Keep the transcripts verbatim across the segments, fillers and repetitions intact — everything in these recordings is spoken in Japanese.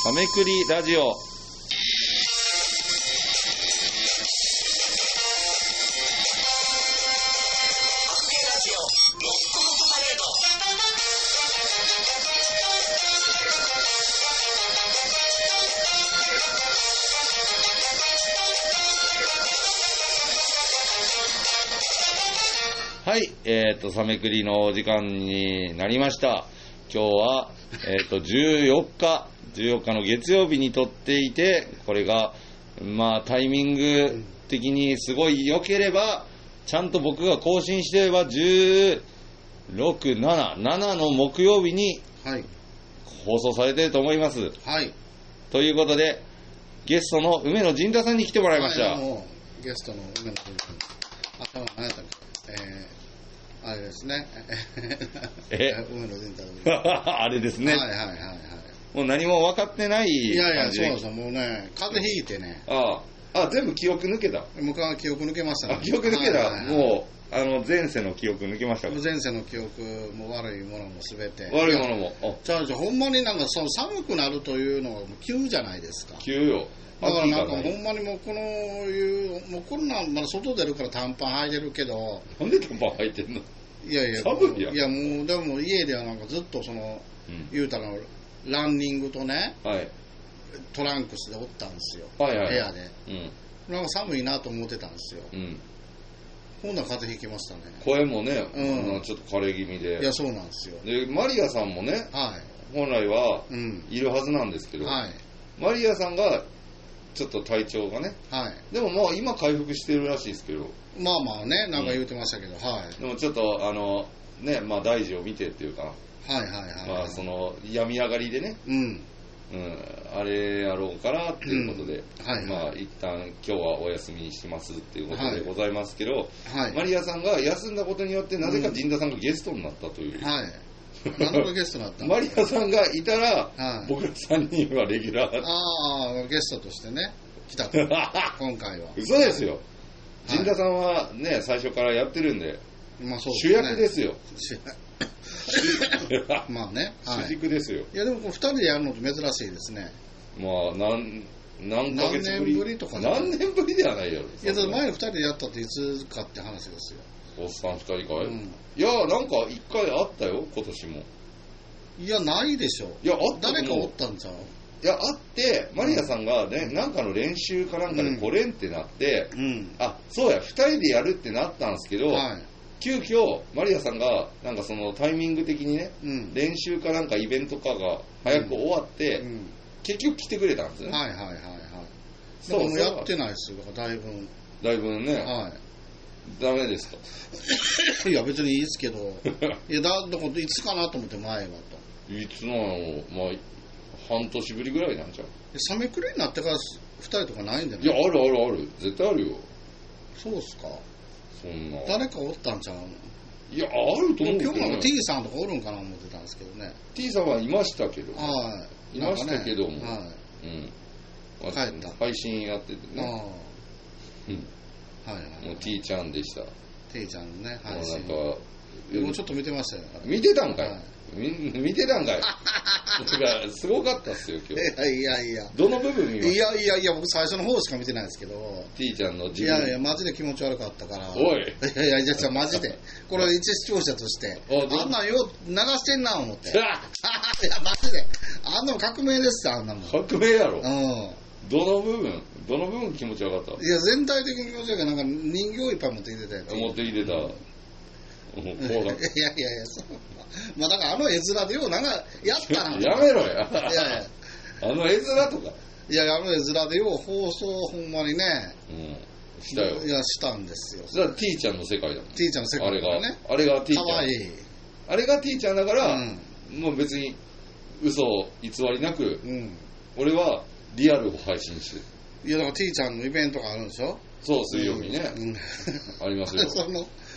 サメクリラジオ。はい、えっと、サメクリのお時間になりました。今日は、えっと、じゅうよっか、じゅうよっかの月曜日に撮っていて、これが、まあ、タイミング的にすごい良ければ、ちゃんと僕が更新してれば、じゅうろく、なな、ななの木曜日に、放送されていると思います。 はい。 ということで、ゲストの梅野陣太さんに来てもらいました。 はい、もうゲストの梅野陣太さん。頭何やったっけ、えー、あれですね。 え梅野陣太あれですね。 はいはいはいはい。 もう何も分かってない感じ。 いやいや、そうなんですよ。もうね、風邪ひいてね。 ああ、あ、全部記憶抜けた。 もう記憶抜けましたね。 あ、記憶抜けた。 はいはいはい、 もう、あの、前世の記憶抜けましたか。 前世の記憶も悪いものもすべて。 悪いものも。あ、 じゃあ、ほんまになんかその寒くなるというのが急じゃないですか。 急よ。 だからなんかほんまにもうこのいうもうこんなんまだ外出るから短パン履いてるけど、 なんで短パン履いてんの？ いやいや、 寒いやん。 いやもうでも家ではなんかずっとその、うん、言うたらランニングとね、 はい、 トランクスでおったんですよ、 はいはいはい、 部屋で、 うん、 なんか寒いなと思ってたんですよ、うん、ほんなら風邪ひきましたね。 声もね、 うん、 ちょっと枯れ気味で。 いやそうなんですよ。 でマリアさんもね、 はい、 本来はいるはずなんですけど、はい、マリアさんがちょっと体調がね、はい、でももう今回復してるらしいですけど、 まあまあね、なんか言うてましたけど、うん、はい、 でもちょっとあのね、まあ大事を見てっていうか、 はいはいはい、はい、 まあその病み上がりでね、うん、うん、あれやろうかなっていうことで、うん、はいはい、まあ一旦今日はお休みにしますっていうことでございますけど、はい、マリアさんが休んだことによってなぜか陣田さんがゲストになったという、うん、はい。 何のゲストになったんマリアさんがいたら、はい、僕らさんにんはレギュラー。 ああ、ゲストとしてね、来たと。今回は。 嘘ですよ。陣田さんはね、最初からやってるんで、まあそうですね、主役ですよ。 まあね、 はい、主軸ですよ。 いやでもこうふたりでやるのって珍しいですね。 まあ何何ヶ月ぶり、 何年ぶりとかね。 何年ぶりではないよ。 いやだ前にふたりでやったっていつかって話ですよ。 おっさんふたりかい、うん、いやなんかいっかいあったよ今年も。 いやないでしょ。 いやあった。 誰かおったんちゃう。 いやあってマリアさんがね、うん、なんかの練習かなんかで来れんってなって、うん、あそうやふたりでやるってなったんですけど、はい、急遽マリアさんがなんかそのタイミング的にね、うん、練習かなんかイベントかが早く終わって、うん、結局来てくれたんですね。 はいはいはいはい。そうもうやってないですよだいぶだいぶね、はい、ダメですか。 いや別にいいですけどいやだどこいつかなと思って前はといつのまあ半年ぶりぐらいなんちゃう。 サメクリになってからふたりとかないんじゃない。 いやあるあるある絶対あるよ。 そうっすか。 そんな誰かおったんちゃうの。 いやあると思うけど、ね、 今日も T さんとかおるんかな思ってたんですけどね。 T さんはいましたけど、 はい、 いましたけども、ね、 はい、うん、帰った配信やっててね。あ、うん、 はいはい、 もう T ちゃんでした。 T ちゃんね配信。 なんかもうちょっと見てましたよ。 見てたんかい、はい、見てたんかいすごかったっすよ今日。 いやいやいやどの部分見ました。 いやいやいや僕最初の方しか見てないですけど T ちゃんの自分。いやいやマジで気持ち悪かったから。 おいいやいやじゃあマジでこれ一視聴者としてあんなんよ流してんな思っていやマジであんなの革命ですよ。あんなもん革命やろ。うん 。 どの部分どの部分気持ち悪かった。 いや全体的に気持ち悪いからなんか人形いっぱい持ってきてたやつ。 持ってきてた、うんいやいやいやそうまあだからあの絵面でようなんかやったなやめろや。いやいやあの絵面とかいやあの絵面でよう放送ほんまにね、 うん、したよ。 いやしたんですよ。 それは T ちゃんの世界だもん。 T ちゃんの世界だからね。 あれがあれが T ちゃん。 かわいい。 あれが T ちゃんだから、うん、もう別に嘘偽りなく、うん、俺はリアルを配信してる。 いやだから T ちゃんのイベントがあるんでしょ。 そう水曜日ね、うん、ありますよ。 その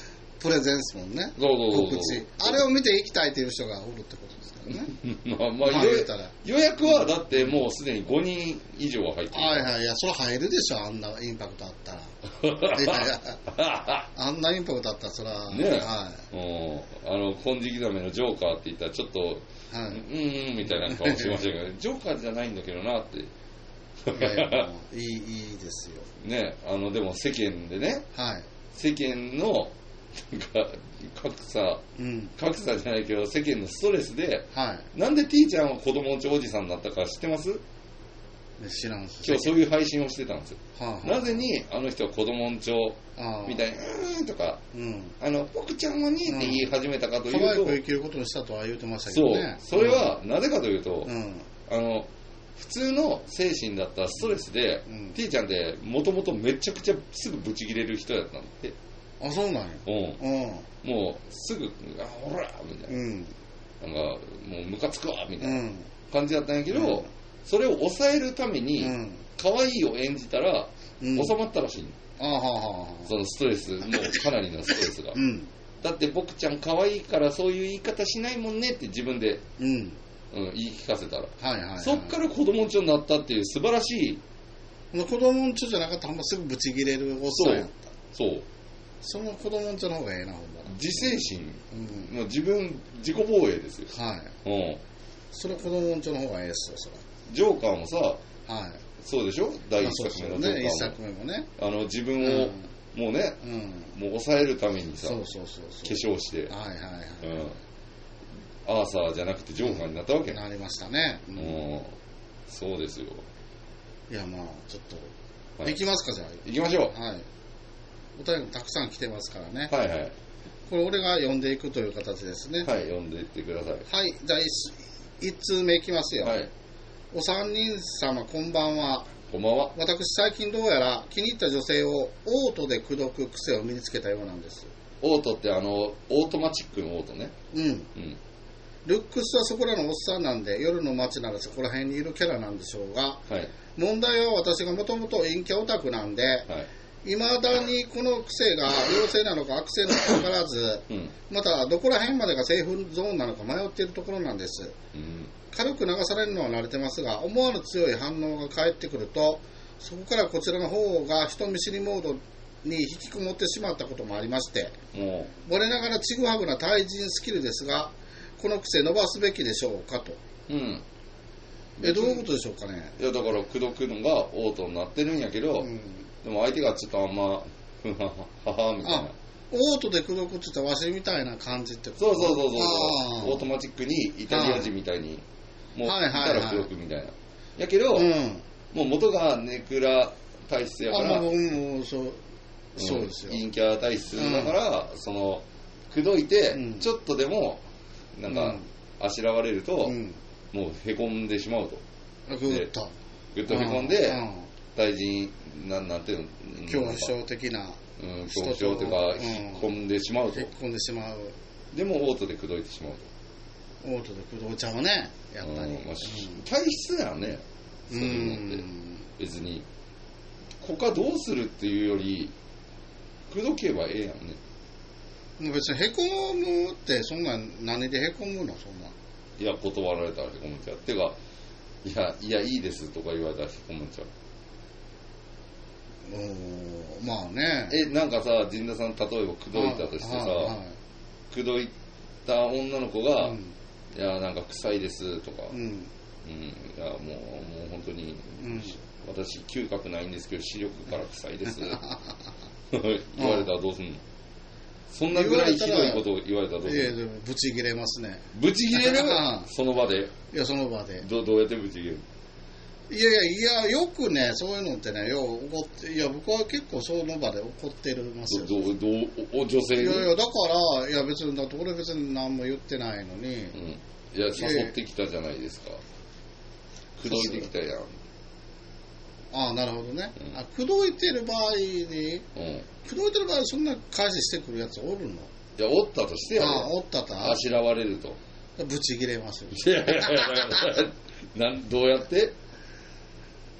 プレゼンスもんね。 そうそうそうそう。 告知。あれを見て行きたいっていう人がおるってことですからね。 まあまあ、 まあ言うたら予約はだってもうすでにごにん以上は入ってる。 はいはい。いや、それ入るでしょ、あんなインパクトあったら。いやいや、あんなインパクトあったら、そら、 ねはうん。あの、金色ザメのジョーカーって言ったらちょっと、 い。はい。 うんうんみたいな顔しましたけど、ジョーカーじゃないんだけどなって。 いやいや、もういい、いいですよ。 ね、あの、でも世間でね、 はい。 世間の、なんか、格差、 うん。 格差じゃないけど、世間のストレスで、 はい。 なんで T ちゃんは子供んちおじさんになったか知ってます？ ね知らんす。 今日そういう配信をしてたんですよ。 はあはあ、 なぜにあの人は子供んちょみたいな。 に、うーんとか、 うん。 あの、僕ちゃんはねって言い始めたかというと、 可愛く生きることにしたとは言うてましたけそうどね。、 それはなぜかというと、 うん。 あの、普通の精神だったストレスで、 うん、 T ちゃんってもともとめちゃくちゃすぐブチ切れる人だったんで、 あ、そうなんや。 うん、 うん。 もうすぐ、あ、ほらみたいな、 うん。 なんかもうムカつくわみたいなうん。 感じだったんやけど、 うんそれを抑えるために、 うん。 可愛いを演じたら、 うん収まったらしい、 あはあはあ。 そのストレス、もうかなりのストレスが。 うん。 だって僕ちゃん可愛いからそういう言い方しないもんねって自分で、 うん。 うん、言い聞かせたら、 はいはい、はい。 そっから子供んちょになったっていう素晴らしい、 子供んちょじゃなかったらほんますぐブチ切れるおっさんやった。 そう、 その子供んちょの方がええな、ほんまら。 自制心、 うん。 もう自分、自己防衛ですよ。 はい。 うん。 それ子供んちょの方がええっすよ、そジョーカーもさ、 れ。はい。 そうでしょ第一まあそう作目のジョーそうね、一カーも。 作目もね。 あの、自分を、もうね、 うん。うん。 もう抑えるためにさ、 そうそうそう化そう。 粧して、 はいはいはい。 うん。アーサーじゃなくてジョーカーになったわけ。 なりましたね。う。 うんん。そうですよ。 いや、まあ、ちょっと、 はい行きますか、じゃあ。 行きましょはい。お便りもたくさん来てますからね。 う。はいはい。 これ俺が読んでいくという形ですね。 はい、読んでいってください。 はい。じゃあ、一通目いきますよ。 はい。 お三人様、こんばんは。 こんばんは。 私、最近どうやら気に入った女性をオートで口説く癖を身につけたようなんです。 オートってあの、オートマチックのオートね。 うん。 うん。 ルックスはそこらのおっさんなんで、夜の街ならそこら辺にいるキャラなんでしょうが、 はい。 問題は私がもともと陰キャオタクなんで、 はい。 いまだにこの癖が良性なのか悪性なのか分からず、 うん。 またどこら辺までがセーフゾーンなのか迷っているところなんです。 うん。 軽く流されるのは慣れてますが、思わぬ強い反応が返ってくると、そこからこちらの方が人見知りモードに引きこもってしまったこともありまして、 も我ながらちぐはぐな対人スキルですが、この癖伸ばすべきでしょうかと。 う、うん。 え、どういうことでしょうかね。 いや、だから、口説くのがオートになってるんやけど、 うん、 でも相手がちょっとあんま、ふんははははみたいなあ。オートで口説くって言ったらわしみたいな感じってことそうそうそうそうあーオートマチックにイタリア人みたいに、もう、いはいはいはいたら口説くみたいな。やけど、 うん。 もう元がネクラ体質やかあ、 ら、 もう、もう、そう、 うんそうですよ。 陰キャ体質だから、その、口説いて、 うんちょっとでも、なんか、あしらわれると、 うん。 もうへこんでしまうと。 うん。ぐーっと。 ぐっとへこんで、 うん対人、なんなんていうの、 恐怖症的な、 うん、恐怖症というか、 うん引っ込んでしまうと引っ。込んでしまう。 でも、オートで口説いてしまうと。 オートで口説ちゃうね、やっぱり。 うんまあし体質だよね、 うそういうのって。 ん。 別に、他どうするっていうより、口説けばええやんね。 もう別にへこむって、そんなん、何でへこむの、そんなん。 いや、断られたらへこむんちゃう。てか、いや、いや、いいですとか言われたらへこむんちゃう。 おーまあね。 え、なんかさ、陣田さん、例えば口説いたとしてさ、 はいはい口説いた女の子が、 うんいや、なんか臭いですとか、 ううん、 ん。 いや、もう、もう本当に、 うん私、嗅覚ないんですけど、視力から臭いです。言われたらどうすんの？そんなぐらいひどいことを言われたらどうすいや、 るの？ でも、ブチ切れますね。 ブチ切れるうんその場で。 いや、その場で。 どどうやってブチ切れる？ いやいや、いや、よくね、そういうのってね、よう怒って、いや、僕は結構その場で怒ってるますよ。 どどどうお女性に？ いやいや、だから、いや、別に、だって俺別に何も言ってないのに、 うん、いや、誘ってきたじゃないですか。口説いてきたやん。 ああ、なるほどね。 うんあ、口説いてる場合に、 うん。 口説いてる場合、そんな返ししてくるやつおるの？ いや、おったとしてやああ、 で。 おったと、 あしらわれると。 ブチ切れますよ。 いやいやいやなんどうやって？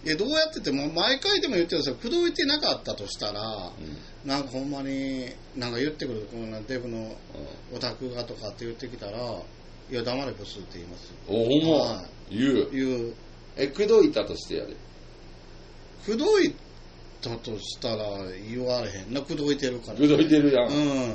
えどうやってても毎回でも言ってるんですよ。口説いてなかったとしたら、うん、なんかほんまになんか言ってくるこのデブのオタクがとかって言ってきたら、いや黙れブスって言いますよ。 おほんま、はい、言う言う。 え口説いたとしてやで。 口説いたとしたら言われへんな。口説いてるから、 ね、口説いてるやん、 うんうん、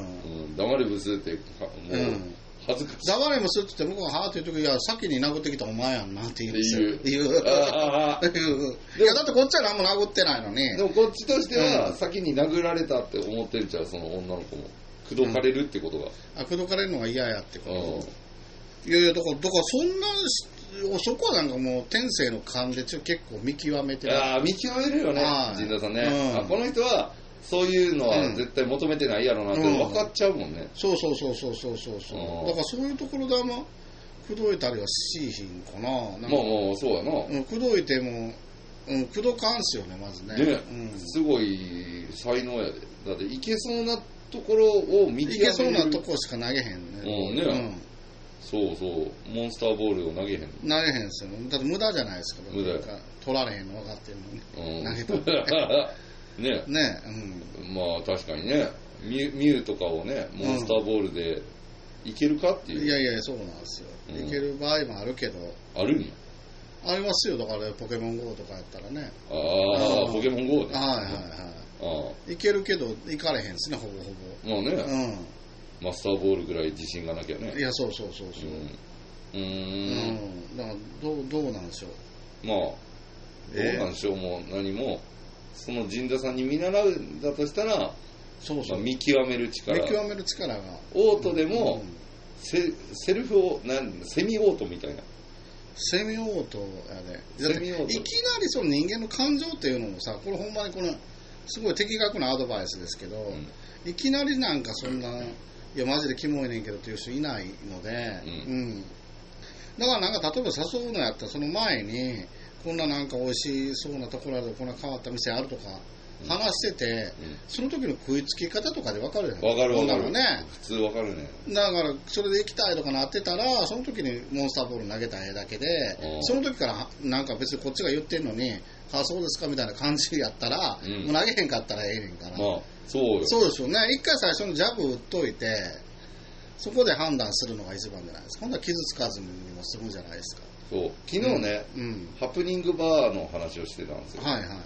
黙れブスってもう、うん恥ずかしい。 黙れブスって言って向こうがはーって言うとき、いや先に殴ってきたお前やんなって言うんですよ。言う。ああいやだってこっちは何も殴ってないのに。 でもこっちとしては先に殴られたって思ってるんちゃう、その女の子も。口説かれるってことが。うん、 あ口説かれるのが嫌やってこと。うん、いやいやだからだからそんなそこはなんかもう天性の勘で結構見極めてる。 ああ見極めるよね、陣田さんね、うん、あこの人はそういうのは絶対求めてないやろなって分かっちゃうもんね、うん、 そうそうそうそうそうそうそう、うん、だからそういうところであんま口説いたりはしひんかな。なんかまあまあそうやな、 うん、口説いても、うん、口説かんすよねまずね。 ね、うん、すごい才能やで。だっていけそうなところを見極める。いけそうなとこしか投げへんね。 うんね、うん、そうそうモンスターボールを投げへん。投げへんすよ。だって無駄じゃないですか。 無駄。 取られへんの分かってるのに、うん、投げとってねね、 うん、まあ確かにねミュ、ミュウとかをねモンスターボールでいけるかっていう、 うん、いやいやそうなんですよ、うん、いける場合もあるけど。 あるんや。 ありますよ。だからポケモン ゴー とかやったらね。 ああポケモン ゴー ね。 はいはいはい。あいけるけどいかれへんですねほぼほぼ。 もうね、うん、マスターボールぐらい自信がなきゃね。 いやそうそうそうそう。 うん、うーん、 だからどうどうなんでしょう。まあどうなんでしょう、えー、もう何もその陣田さんに見習うんだとしたら、 そうそう、 まあ、見極める力、 見極める力がオートでも、うん、セ, セルフをなんセミオートみたいな。 セミオートやね。だっていきなりその人間の感情っていうのもさ、これほんまにこのすごい的確なアドバイスですけど、うん、いきなりなんかそんないやマジでキモいねんけどっていう人いないので、うん、うん、だからなんか例えば誘うのやったらその前にこんななんか美味しそうなところでこんな変わった店あるとか話してて、うん、その時の食いつき方とかで分かるじゃない。 分かる分かる、 ね、 普通分かるね。 だからそれで行きたいとかなってたらその時にモンスターボール投げた絵だけで、その時からなんか別にこっちが言ってんのにあそうですかみたいな感じやったら、うん、もう投げへんかったらええねんから、 まあ、そうよ。 そうですよね。一回最初のジャブ打っといてそこで判断するのが一番じゃないですか。今度は傷つかずにも済むじゃないですか。 そう昨日ね、うんうん、ハプニングバーの話をしてたんですよ。 はいはい。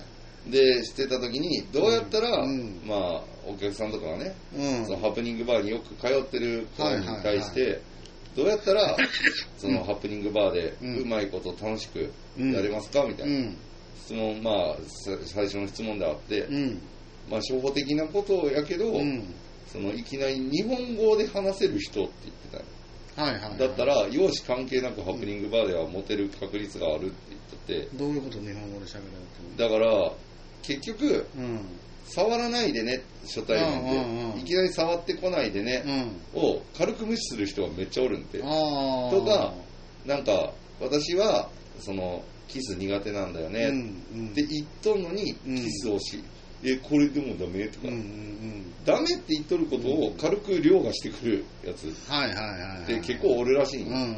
でしてた時にどうやったら、うん、まあお客さんとかがね、うん、そのハプニングバーによく通ってる子に対して、はいはいはい、どうやったらそのハプニングバーでうまいこと楽しくやれますかみたいな、うん、質問、まあ最初の質問であって、うん、まあ初歩的なことやけど、うん、そのいきなり日本語で話せる人って言ってたよ。 はいはいはい、 だったら容姿関係なくハプニングバーではモテる確率があるって言ってて。 どういうこと日本語で喋られてる？だから結局、うん、触らないでね初対面で、うんうんうん、いきなり触ってこないでね、うん、を軽く無視する人がめっちゃおるんで、とかなんか私はそのキス苦手なんだよね、うんうん、って言っとんのにキスをし、うん、えこれでもダメとか、うんうんうん、ダメって言っとることを軽く凌駕してくるやつって結構おるらしいんよ、うんうんうん、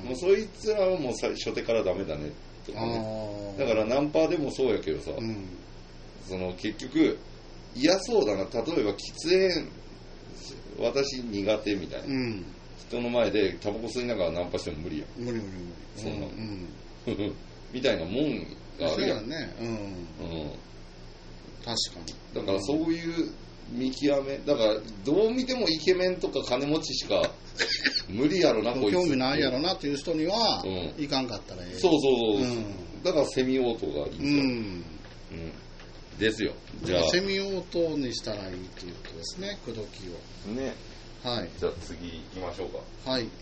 もうそいつらはもう最初手からダメだねとかね。だからナンパでもそうやけどさ、うん、その結局嫌そうだな。例えば喫煙私苦手みたいな、うん、人の前でタバコ吸いながらナンパしても無理やん。 無理無理無理。 そんな、うん、みたいなもんがあるやん。 そうやね、うん、うん、確かに。 だからそういう見極めだからどう見てもイケメンとか金持ちしか無理やろなこいつ興味ないやろなっていう人には、うん、いかんかったらええ。 そうそうそう、うん、だからセミオートがいいんだ、うんうん、ですよ。じゃあセミオートにしたらいいっていうことですね。口説きをね。 はい。 じゃあ次行きましょうか。 はい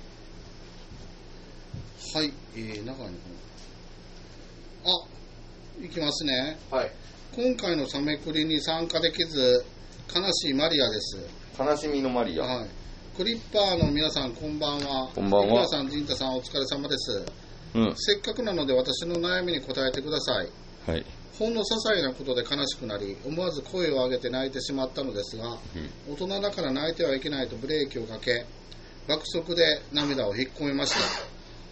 はい、えー、中にあ行きますね。 はい。 今回のサメクリに参加できず悲しいマリアです。 悲しみのマリア。 はい。クリッパーの皆さんこんばんは。 こんばんは。 皆さん、ジンタさんお疲れ様です。うん。せっかくなので私の悩みに答えてください。 はい。 ほんの些細なことで悲しくなり思わず声を上げて泣いてしまったのですが、うん、大人だから泣いてはいけないとブレーキをかけ爆速で涙を引っ込めました。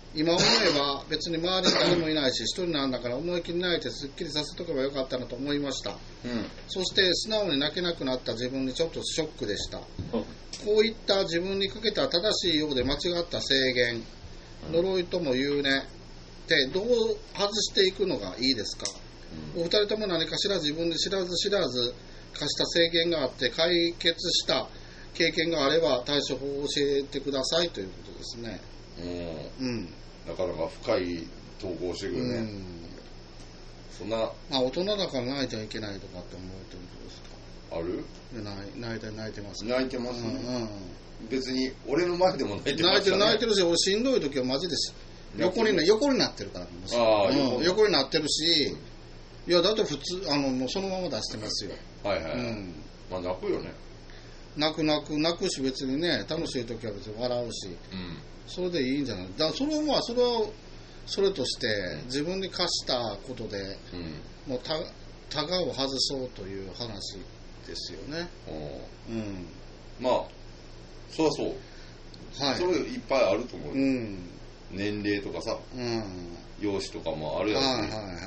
今思えば別に周りに誰もいないし一人なんだから思い切り泣いてすっきりさせとけばよかったなと思いました、うん、そして素直に泣けなくなった自分にちょっとショックでした、うん、こういった自分にかけた正しいようで間違った制限、うん、呪いとも言うねってどう外していくのがいいですか、うん、お二人とも何かしら自分で知らず知らず課した制限があって解決した経験があれば対処法を教えてくださいということですね。 うん、うん、なかなか深い投稿してくるね、うん、そんな、 まあ、大人だから泣いちゃいけないとかって思うってことですか。 ある？ 泣いて泣いてます、 ね、泣いてます、ね、うんうん、別に俺の前でも泣いてます、ね、 泣いてる泣いてるし、俺しんどい時はマジです横に横になってるから、あ、うん、横になってるし、いやだって普通あのもうそのまま出してますよ。 はいはい、うん、まあ泣くよね。 泣く泣く泣くし、別にね楽しい時は別に笑うし、うん、それでいいんじゃない。だからそれはまあそれはそれとして自分に課したことで、うん、もうたタガを外そうという話ですよね。 うん、まあそりゃそう、はい、それいっぱいあると思うよ、うん、年齢とかさ、うん、容姿とかもあるやつに、はいはいはいはい、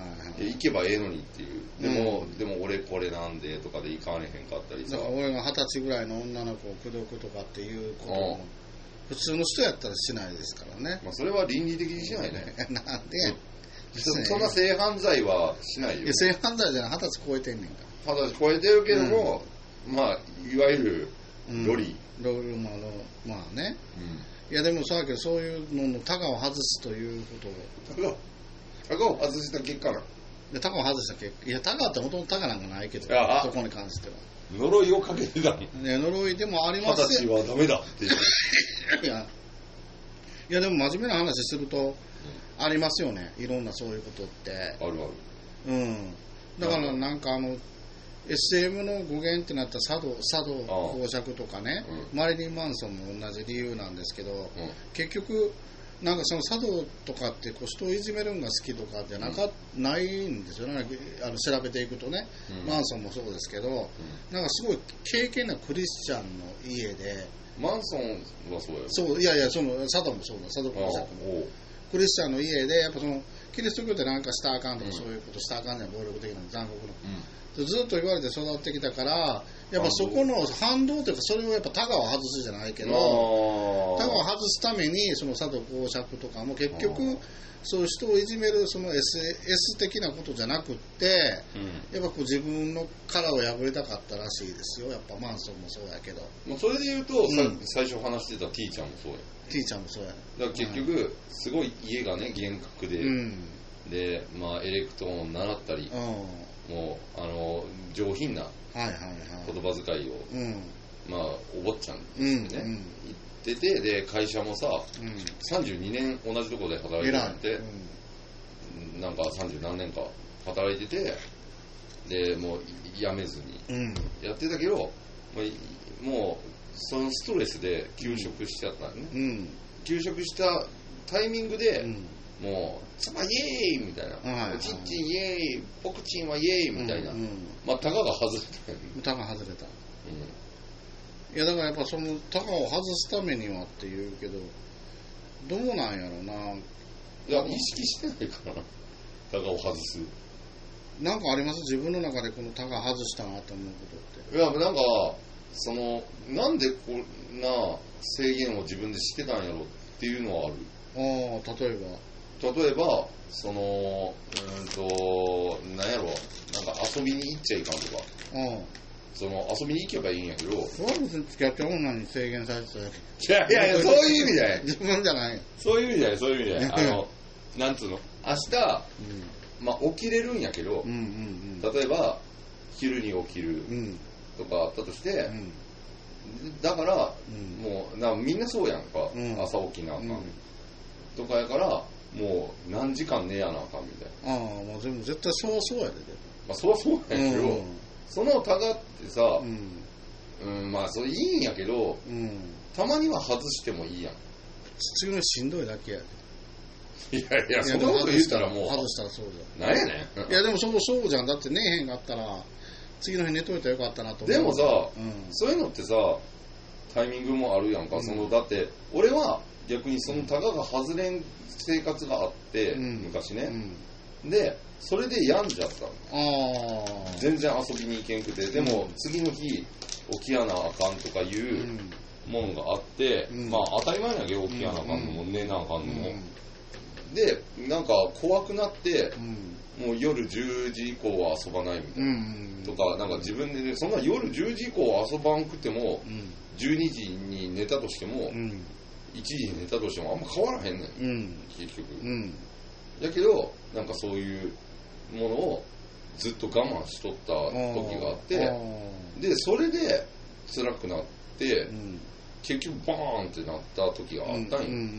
行けばええのにっていう。でも、うん、でも俺これなんでとかで行かれへんかったりさ、 だから俺が二十歳ぐらいの女の子を口説くとかっていうことも普通の人やったらしないですからね。 まあ、それは倫理的にしないね。 なんでそ, そんな性犯罪はしないよ。いや性犯罪じゃない、二十歳超えてんねんか。 二十歳超えてるけども、うん、まあいわゆるロリ、 うん、ロリまあまあね、うん、いやでもそうだけど、そういうののタガを外すということをタガを外した結果な。 でタガを外した結果、いやタガってもともとタガなんかないけど、そこに関しては呪いをかけてたの。 ね、呪いでもありますよ。 二十歳はダメだっていう。 いやいやでも真面目な話すると、ありますよね、いろんなそういうことって。 あるある。 うん。だからなんかあの エスエム の語源ってなった茶道、茶道公爵とかね、うん、マリリン・マンソンも同じ理由なんですけど、うん、結局なんかその茶道とかってこう人をいじめるのが好きとかじゃなか、うん、ないんですよね。あの調べていくとね、うん、マンソンもそうですけど、うん、なんかすごい敬虔なクリスチャンの家で。 マンソンはそうやろ。 そう、いやいや、その茶道もそうだ、茶道公爵もクリスチャンの家で、やっぱそのキリスト教ってなんかしたらあかんとか、うん、そういうことしたらあかんねん、暴力的な残酷の、うん、ずっと言われて育ってきたから、やっぱそこの反動というか、それをやっぱタガを外すじゃないけど、タガを外すためにその佐藤公爵とかも結局そういう人をいじめるその エスエス 的なことじゃなくって、うん、やっぱこう自分の殻を破りたかったらしいですよ。やっぱマンソンもそうやけど、 まあ、それで言うと、うん、最初話してた T ちゃんもそうや。 T ちゃんもそうや。 だから結局すごい家がね厳格で、うん、でまあエレクトーンを習ったり、うん、もうあの上品な言葉遣いを、はいはいはい、まあお坊ちゃんですね、うんうん、言ってて、で会社もさ、うん、さんじゅうにねん同じところで働いてて、うん、なんかさんじゅうなんねんか働いてて、でもう辞めずにやってたけど、もう、もうそのストレスで休職しちゃったのね、うん、休職したタイミングで、うん、もう妻イエーイみたいな、はいはい、おちんちんイエーイ、ポクチンはイエーイみたいな、うんうん、まあタガが外れたよね。 タガ外れた、うん、いやだからやっぱそのタガを外すためにはっていうけど、どうなんやろな。 いや意識してないからタガを外す。 なんかあります？自分の中でこのタガ外したなと思うことって。 いやなんかそのなんでこんな制限を自分でしてたんやろっていうのはある。 ああ、例えば例えばそのうんとなんやろ、なんか遊びに行っちゃいかんとか、ああ、その遊びに行けばいいんやけど、 それは別に付き合って女に制限されてただけ。いやいやいや、そういう意味じゃない。 自分じゃない。 そういう意味じゃない、そういう意味じゃない。あのなんつうの、明日、うん、まあ起きれるんやけど、うんうんうん、例えば昼に起きるとかあったとして、うん、だから、うん、もうなみんなそうやんか、うん、朝起きなあかん、うん、とかやからもう何時間寝やなあかんみたいな。 ああ、まあでも絶対そうそうやで。 まあそうそうやけど、うん、そのタガってさ、うん、うん、まあそれいいんやけど、うん、たまには外してもいいやん。 次のしんどいだけやで。 いやいや、そんなこと言ったらもう外したらそうじゃん。なんやねん。いやでもそうそうじゃん。だって寝へんかったら次の日寝といたらよかったなと思う。 でもさ、うん、そういうのってさタイミングもあるやんか、うん、そのだって俺は逆にそのタガが外れん生活があって、うん、昔ね、うん、でそれで病んじゃったの。あ全然遊びに行けんくて、でも次の日起きやなあかんとかいうものがあって、うん、まあ当たり前なわけど起きやなあかんのも、うん、寝なあかんのも、うん、でなんか怖くなって、うん、もう夜じゅうじ以降は遊ばないみたいな、うん、とかなんか自分で、ね、そんな夜じゅうじ以降遊ばんくても、うん、じゅうにじに寝たとしても、うん、いちじに寝たとしてもあんま変わらへんねん、うん、結局、うん、だけどなんかそういうものをずっと我慢しとった時があって、でそれで辛くなって、うん、結局バーンってなった時があったんよ、うんうんうんうん、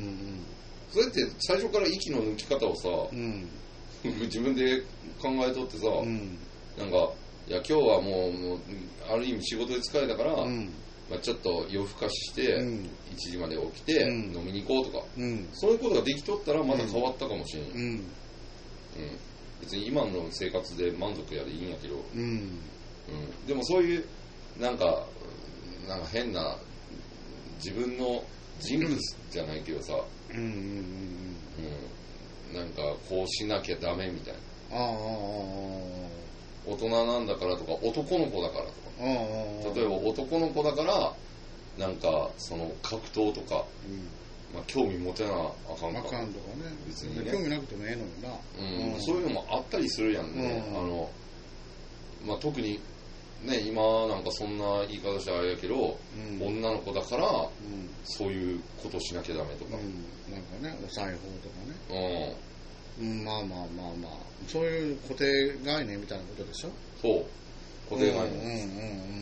それって最初から息の抜き方をさ、うん、自分で考えとってさ、うん、なんかいや今日はもう、もうある意味仕事で疲れたから、うんまあ、ちょっと夜更かしして、うん、いちじまで起きて、うん、飲みに行こうとか、うん、そういうことができとったらまた変わったかもしれない、うんうん、別に今の生活で満足やでいいんやけど、うんうん、でもそういうなんかなんか変な自分のジンクスじゃないけどさ、うんうんうんうん、なんかこうしなきゃダメみたいな、あ大人なんだからとか男の子だからとか、例えば男の子だからなんかその格闘とか、うんまあ、興味持てなあかんかあかんとかね、別にね興味なくてもええのにな、うんうん、そういうのもあったりするやんね、うんあのまあ、特にね今なんかそんな言い方したらあれやけど、うん、女の子だから、うん、そういうことしなきゃダメとか、うん、なんかねお裁縫とかね、うん、うん、まあまあまあまあそういう固定概念みたいなことでしょ。そう固定概念、うんうんうんうん、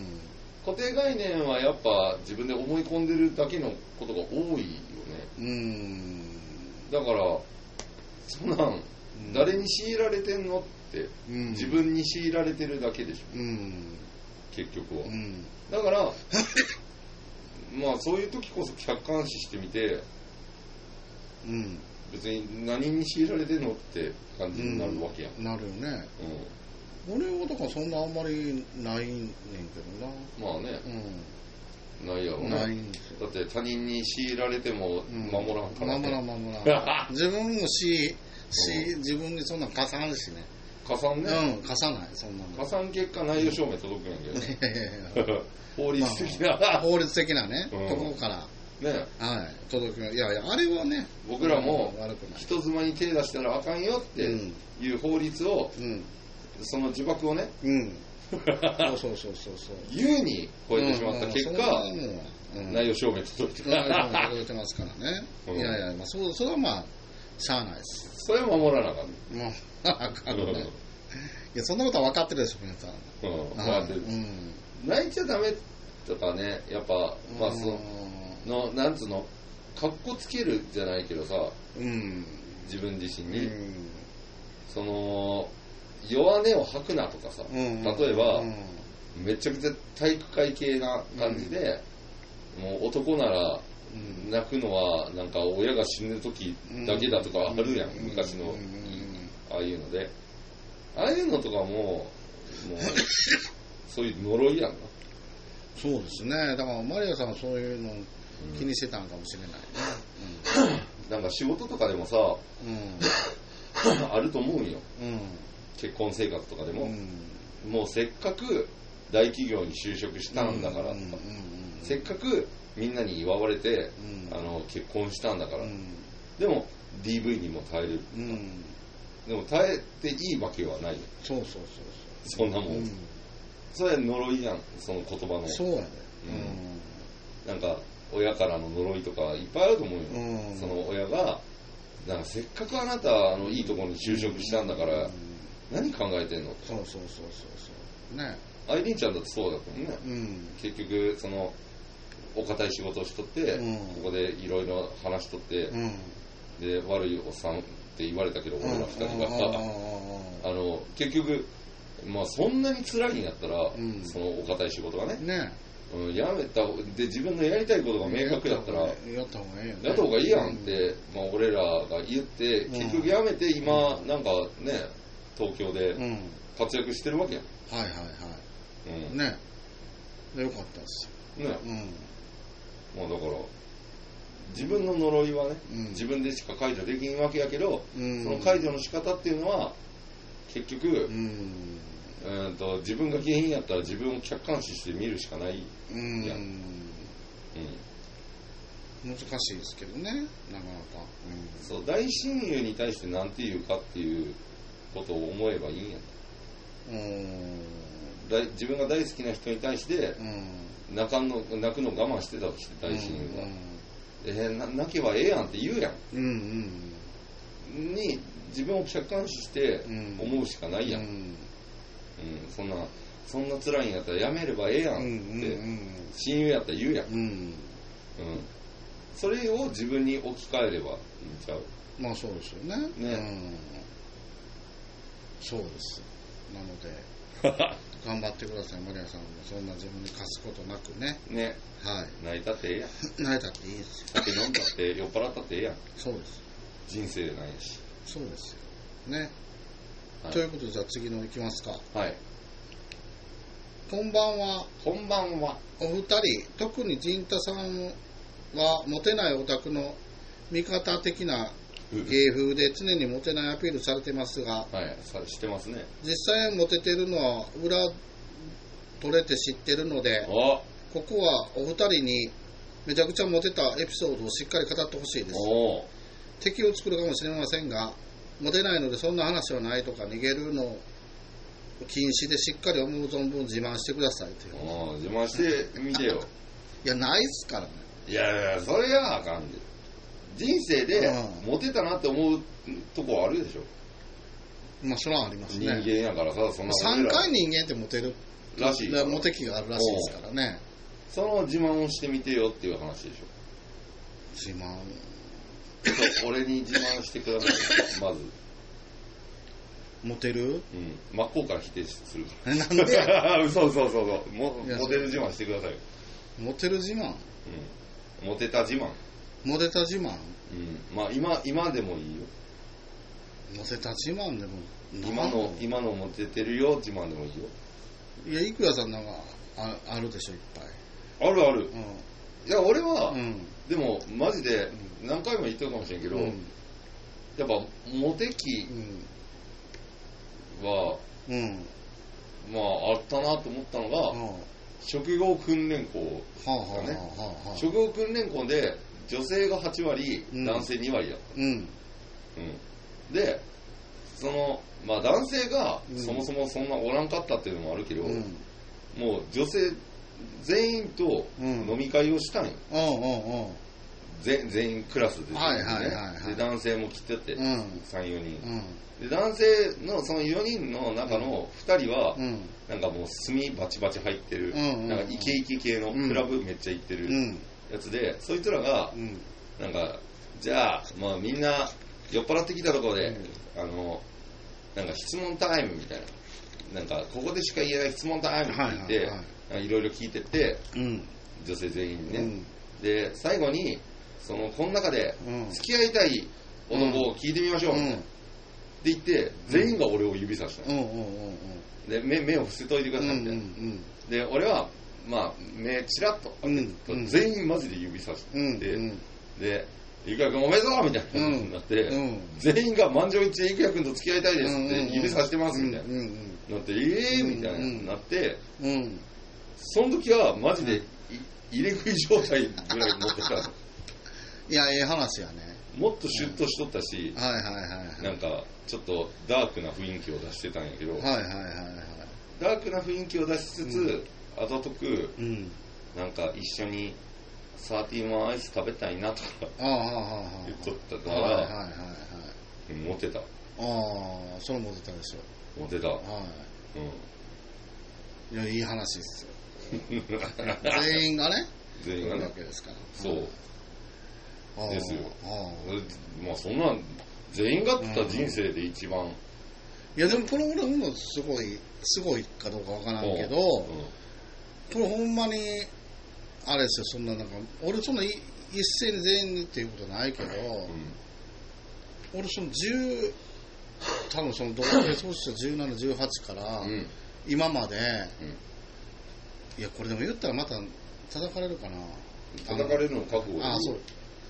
固定概念はやっぱ自分で思い込んでるだけのことが多いよね。うんだからそんなん誰に強いられてんのって、うん、自分に強いられてるだけでしょ、うん、結局は、うん、だからまあそういう時こそ客観視してみて、うん、別に何に強いられてんのって感じになるわけやん、うん、なるよね、うん、俺はだからそんなあんまりないねんけどな。まあね、うん、ないやろね。ないんですよ。だって他人に強いられても守らんから、ね、守らん守らん自分もしし、うん、自分にそんなん加算しね。加算ね。うん、加算ない、そんなの。加算結果内容証明届くんやけど、ね、法律的な、まあ、法律的なね、うん、ところからね、はい、届く。いやいや、あれはね、僕らも人妻に手出したらあかんよっていう法律を、うん、その呪縛をね、うん、そうそうそうそうそう優に超えてしまった結果、うん、内容証明届いて届いてますからね、うん、いやいや、まあ、そ, それはまあしゃあないです。それは守らなあかんね。もうあかんね、うん、いやそんなことは分かってるでしょ皆さん、うん、分かってる、うん、泣いちゃダメとかね、やっぱまあそののなんつうのかっこつけるじゃないけどさ、うん、自分自身に、うん、その弱音を吐くなとかさ、うん、例えば、うん、めちゃくちゃ体育会系な感じで、うん、もう男なら泣くのはなんか親が死ぬ時だけだとかあるやん、うん、昔の、うん、ああいうので、ああいうのとかももうそういう呪いやんな。そうですね。だからマリアさんはそういうの気にしてたんかもしれないね、うん、なんか仕事とかでもさ、うん、あると思うんよ、うん、結婚生活とかでも、うん、もうせっかく大企業に就職したんだからとか、うんうんうんうん、せっかくみんなに祝われて、うん、あの結婚したんだから、うん、でも ディーブイ にも耐える、うん、でも耐えていいわけはないよ。そうそうそうそう、そんなもん、うん、それは呪いやん、その言葉の。そうやね、うん、なんか親からの呪いとかいっぱいあると思うよ、うん、その親がなんかせっかくあなたあのいいところに就職したんだから、うん、何考えてんのって。そうそうそうそうそうね。アイリンちゃんだってそうだったもんね、うん、結局そのお堅い仕事をしとって、うん、ここでいろいろ話しとって、うん、で悪いおっさんって言われたけど、うん、俺らふたりが、うん、あの結局まあそんなに辛いんやったら、うん、そのお堅い仕事がね、ね、うん、やめたで自分のやりたいことが明確だったらやった方がいいよね、やった方がいいやんって、うん、まあ、俺らが言って結局やめて今、うん、なんかね東京で活躍してるわけやん、うん、はいはいはい、うん、ねでよかったですよね、うん、まあだから自分の呪いはね、 うん自分でしか解除できんわけやけど、 うん、 その解除の仕方っていうのは結局、 うんうんと自分が原因やったら自分を客観視して見るしかないうんやん、うん、 難しいですけどね、なかなか、 うん、そう大親友に対して何て言うかっていうことを思えばいいんやと、 うんだ自分が大好きな人に対して、うん泣かんの泣くの我慢してたとして大親友が、うんうん、えー、な泣けばええやんって言うやん、うんうん、に自分を客観視して思うしかないやん、うんうん、そんなそんな辛いんやったらやめればええやんって、うんうんうん、親友やったら言うやん、うんうん、それを自分に置き換えればいいんちゃう。 まあそうですよね、ね、うん、そうです。なので頑張ってください、森谷さんも。そんな自分に貸すことなくね。ね。はい。泣いたってええやん。泣いたっていいですよ。酒飲んだって酔っ払ったってええやん。そうです。人生でないし。そうですよ。ね。はい、ということで、じゃあ次のいきますか。はい。こんばんは。こんばんは。お二人、特に陣太さんはモテないオタクの味方的な芸風で常にモテないアピールされてますが、はい、してますね。実際モテてるのは裏取れて知ってるので、ここはお二人にめちゃくちゃモテたエピソードをしっかり語ってほしいです。敵を作るかもしれませんが、モテないのでそんな話はないとか逃げるのを禁止でしっかり思う存分自慢してくださいという。自慢してみてよ。いや、ないっすからね。いやいや、それはあかんで。人生でモテたなって思うとこあるでしょ。まあそれはありますね。人間やからさ、そんなさんかい人間ってモテるらしい。モテ期があるらしいですからね。その自慢をしてみてよっていう話でしょ。自慢。ちょっと俺に自慢してください。まず。モテる？うん。真っ向から否定する。え、なんで？嘘嘘嘘嘘。モテる自慢してくださいよ。モテる自慢？うん。モテた自慢。モテた自慢、うん、まあ 今, 今でもいいよ。モテた自慢でも今の今のモテてるよ自慢でもいいよ。いや、いくらさんなんか あ, あるでしょ、いっぱい。あるある、うん、いや俺は、うん、でもマジで何回も言ってるかもしれんけど、うん、やっぱモテ期は、うん、まああったなと思ったのが、うん、職業訓練校がね、職業訓練校で女性がはちわり、うん、男性にわりだった、うんうん、でその、まあ、男性がそもそもそんなおらんかったっていうのもあるけど、うん、もう女性全員と飲み会をしたんよ、うん、全, 全員クラスで、ね、はいはいはいはい、で男性も来てて、うん、さん、よにん、うん、で男性のそのよにんの中のふたりは、うん、なんかもう炭バチバチ入ってる、うん、なんかイケイケ系のクラブめっちゃ行ってる、うんやつで、そいつらが、うん、なんかじゃあ、まあ、みんな酔っ払ってきたところで、うん、あのなんか質問タイムみたいな、なんかここでしか言えない質問タイムって言って、はいはいはい、いろいろ聞いてって、うん、女性全員にね、うん、で最後にそのこの中で付き合いたい男を聞いてみましょう、うん、って言って全員が俺を指さしたの、うん、で 目, 目を伏せといてくださいみたいな、うんうん、で俺はまあ、目チラッと開けると、うん、全員マジで指さして、うん、で、ゆきやくんおめでとうみたいな感じになって、うん、全員が満場一致でゆきやくんと付き合いたいですって指さしてますみたいな、なって、えーみたいななって、うん、その時はマジで入れ食い状態ぐらい持ってたの。いや、ええ話やね。もっとシュッとしとったし、はいはいはいはい、なんかちょっとダークな雰囲気を出してたんやけど、はいはいはいはい、ダークな雰囲気を出しつつ、うんあざとく、うん、なんか一緒にサーティワンアイス食べたいなとか言っとったから、はいはいはいはい、モテた。ああ、それモテたでしょ。モテた。はい。うん。いや、いい話ですよ。全員がね、全員がね、わけですから。そう。ですよ。まあそんな全員がって言ったら人生で一番。いやでもこの俺もすごいすごいかどうかわからんけど。これほんまにあれですよ、そんななんか俺そんな一斉に全員っていうことないけど、うん、俺そのじゅう多分その同棲創始者じゅうなな、じゅうはちから今まで、うん、いやこれでも言ったらまた叩かれるかな。叩かれるの覚悟で。ああそう。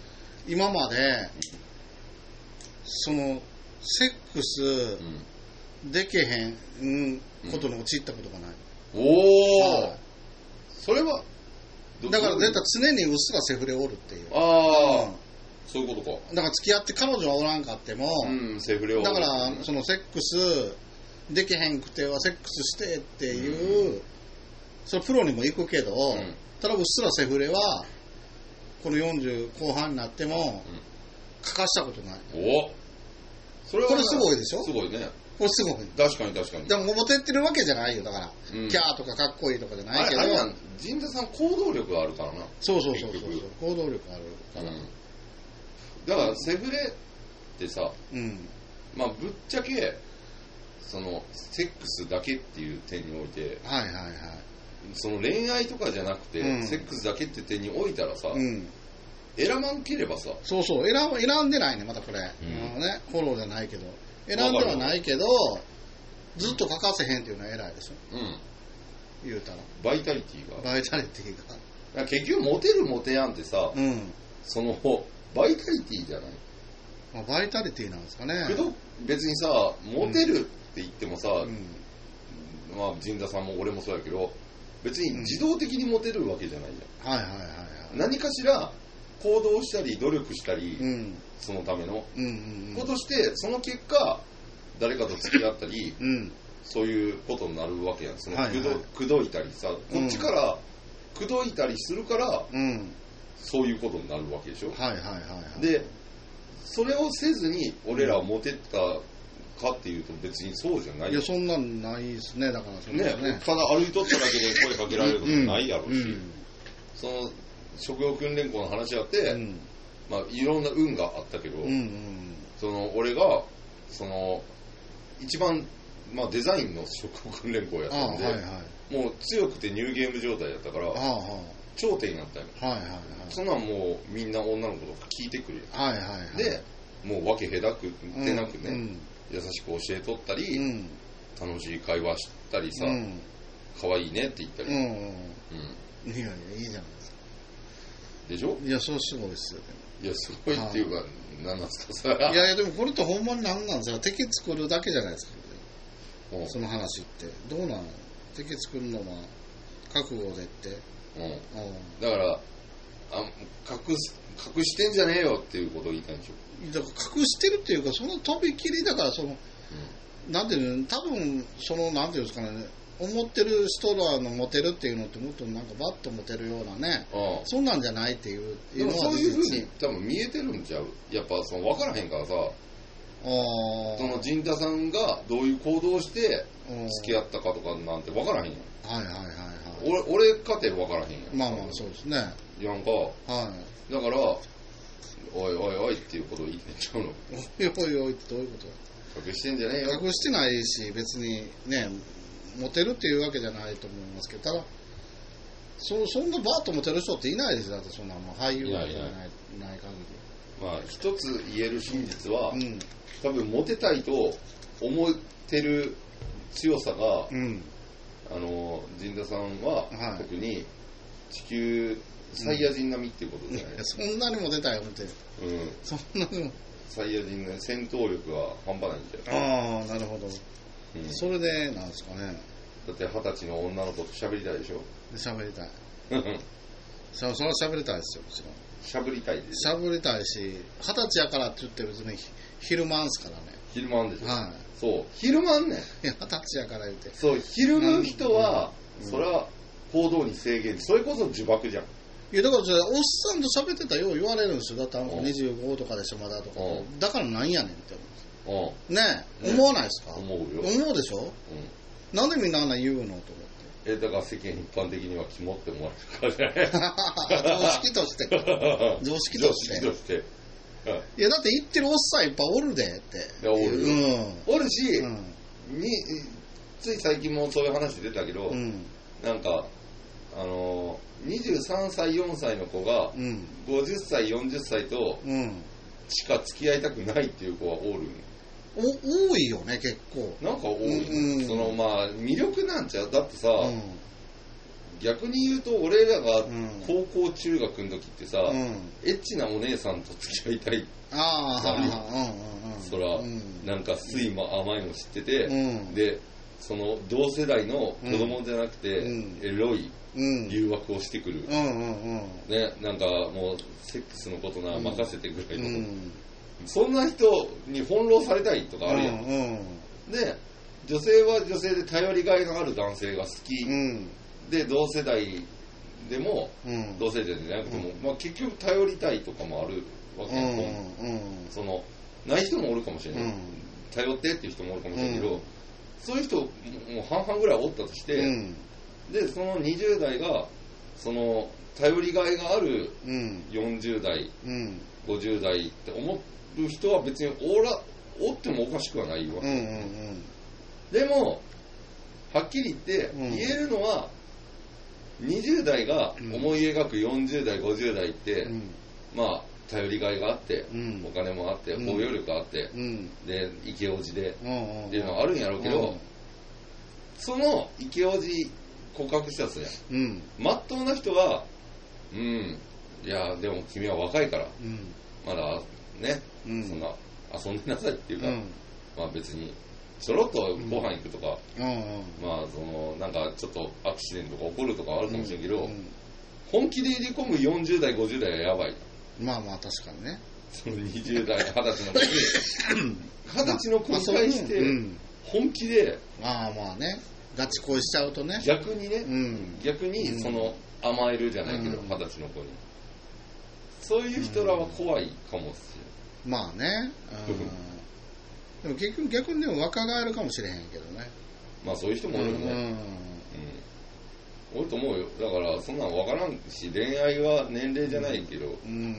今までそのセックスできへんことに陥ったことがない。 おお、 はい、 それはだから絶対常にうっすらセフレおるっていう。 ああ、 うん、 そういうことか。 だから付き合って彼女はおらんかっても、 うん、セフレおる。 だからそのセックスできへんくてはセックスしてっていう、うん、それプロにも行くけど、うん、ただうっすらセフレはこのよんじゅう後半になっても欠かしたことない。 お、それは、ね、 これすごいでしょ。 すごいね。 これすごい。 確かに確かに。 でもモテってるわけじゃないよ。だから、うん、キャーとかかっこいいとかじゃないけど、あれあれ陣田さん行動力があるからな。 そうそうそうそう、行動力あるから、うん、 だからセフレってさ、うん、まあぶっちゃけそのセックスだけっていう点において、 はいはいはい、 その恋愛とかじゃなくて、うん、セックスだけって点においたらさ、うん、選ばんければさ、 そうそう、選選んでないね、またこれ、うん、ね、フォローじゃないけど選んではないけどずっと欠かせへんっていうのは偉いでしょ、うん、言うたらバイタリティがバイタリティが結局モテるモテやんってさ、うん、そのバイタリティじゃない、 まあ、バイタリティなんですかね。 けど別にさモテるって言ってもさ、うん、まあ陣田さんも俺もそうやけど別に自動的にモテるわけじゃないじゃん、うん、はいはいはいはい、何かしら行動したり努力したり、うん、そのための、うんうんうん、ことしてその結果誰かと付き合ったり、うん、そういうことになるわけやん。その、はいはい、くどいたりさ、こっちからくどいたりするから、うん、そういうことになるわけでしょ、はいはいはいはい、でそれをせずに俺らをモテたかっていうと別にそうじゃない。 いやそんなんないですね。だからそね、ね、ただ歩いとっただけで声かけられることないやろうし、うんうん、その職業訓練校の話あって、うん、まあいろんな運があったけど、うんうん、その俺がその一番、まあ、デザインの職業訓練校やったんで、はいはい、もう強くてニューゲーム状態やったから、はあはあ、頂点になったよ、はいはいはい、そんなんもうみんな女の子とか聞いてくるよ、はいはいはい、でもうわけ隔てなくね、うんうん、優しく教えとったり、うん、楽しい会話したりさ、うん、可愛いねって言ったり、うんうんうん、 いやいやいいじゃないですか。 でしょ。 いやそうすごいですよ。 いやすごいっていうか何なんですかそれ。 いやいやでもこれってほんまに何なんですか。敵作るだけじゃないですか、うん、その話ってどうなの。敵作るのは覚悟でって、うんうん、 だからあ隠す隠してんじゃねえよっていうことを言いたいんでしょ。 だから隠してるっていうかそのとびきりだからその、うん、なんていうの多分そのなんていうんですかね思ってる人らのモテるっていうのってもっとなんかバッとモテるようなね、ああそんなんじゃないっていう、 でもそういうふうに多分見えてるんちゃう。やっぱその分からへんからさ、あその陣田さんがどういう行動して付き合ったかとかなんて分からへんやん。はいはいはいはい。俺俺かて分からへんやん。 まあまあそうですね。 やんか。はい。だからおいおいおいっていうことを言ってちゃうの。 おいおいおいってどういうこと。 隠してんじゃねえよ。 隠してないし別にね。モテるっていうわけじゃないと思いますけど、ただ そ, そんなバーッとモテる人っていないですよ。だってそんなもう俳優じゃない、いない、ない限り。まあ一つ言える真実は、うん、多分モテたいと思ってる強さが、うん、あの陣田さんは、はい、特に地球サイヤ人並みっていうことじゃない、うん、 そんなにモテたい思ってる、うん、そんなにもサイヤ人の戦闘力が半端ないんじゃない。ああなるほど。うん、それでなんですかね。 だって二十歳の女の子と喋りたいでしょ。 喋りたいそれは喋りたいですよ。もちろん喋りたいです。 喋りたいし二十歳やからって言って別に昼間んすからね。 昼間んでしょ。はい。そう昼間んねん。いや二十歳やから言って。 そう昼間ん人は、うん、それは行動に制限、それこそ呪縛じゃん。 いやだからおっさんと喋ってたらよう言われるんですよ。だってあの子にじゅうごとかでしょまだとか。だからなんやねんって思う。ねえ、思わないですか。思うよ。思うでしょ、うん、なんでみんなあんな言うのと思って。 えだから世間一般的には肝って思われるからね常識として常識として常識として、うん、いやだって言ってるおっさんいっぱいおるでっていやおるよ、 うん、おるし、うん、につい最近もそういう話出たけど、うん、なんかあのー、にじゅうさんさいよんさいの子が、うん、ごじゅっさいよんじゅっさいとしか付き合いたくないっていう子はおるん。 お多いよね結構。 なんか多い、うん、そのまあ魅力なんちゃう。だってさ、うん、 逆に言うと俺らが高校中学の時ってさ、 うん、 エッチなお姉さんと付き合いたい。 ああ、うんうんうん、 そら、うん、なんか酸いも甘いも知ってて、うん、でその同世代の子供じゃなくて、うん、エロい誘惑をしてくる、うんうんうん、ね、なんかもうセックスのことなら任せてぐらいの、うん、そんな人に翻弄されたいとかあるやん、うんうん、で女性は女性で頼りがいのある男性が好き、うん、で同世代でも、うん、同世代じゃなくても、うんまあ、結局頼りたいとかもあるわけや、うんうん、そのない人もおるかもしれない、うん、頼ってっていう人もおるかもしれないけど、うん、そういう人もう半々ぐらいおったとして、うん、でそのにじゅう代がその頼りがいがあるよんじゅう代、うん、ごじゅう代って思う人は別におらおってもおかしくはないわけ、うんうんうん、でもはっきり言って言えるのは、にじゅう代が思い描くよんじゅう代ごじゅう代って、うん、まあ頼りがいがあって、うん、お金もあって、包容力があって、うん、でイケオジで、うん、っていうのはあるんやろうけど、うん、そのイケオジ告白したやつや、うん、まっとうな人はうんいやでも君は若いから、うん、まだね、うん、そんな遊んでなさいっていうか、うん、まあ別にちょろっとご飯行くとか、うん、まあそのなんかちょっとアクシデントが起こるとかあるかもしれんけど、うんうん、本気で入れ込むよんじゅう代ごじゅう代はやばい。 まあまあ確かにね。 そのにじゅう代はたちの子にはたちの子に対して本気で、 まあまあねガチ恋しちゃうとね逆にね、うん、逆にその甘えるじゃないけどはたちの子にそういう人らは怖いかもしれない、 うん、まあね、うん、でも結局逆にでも若返るかもしれへんけどねまあそういう人もおるよね、うんうんおると思うよだからそんなん分からんし恋愛は年齢じゃないけどうん、うん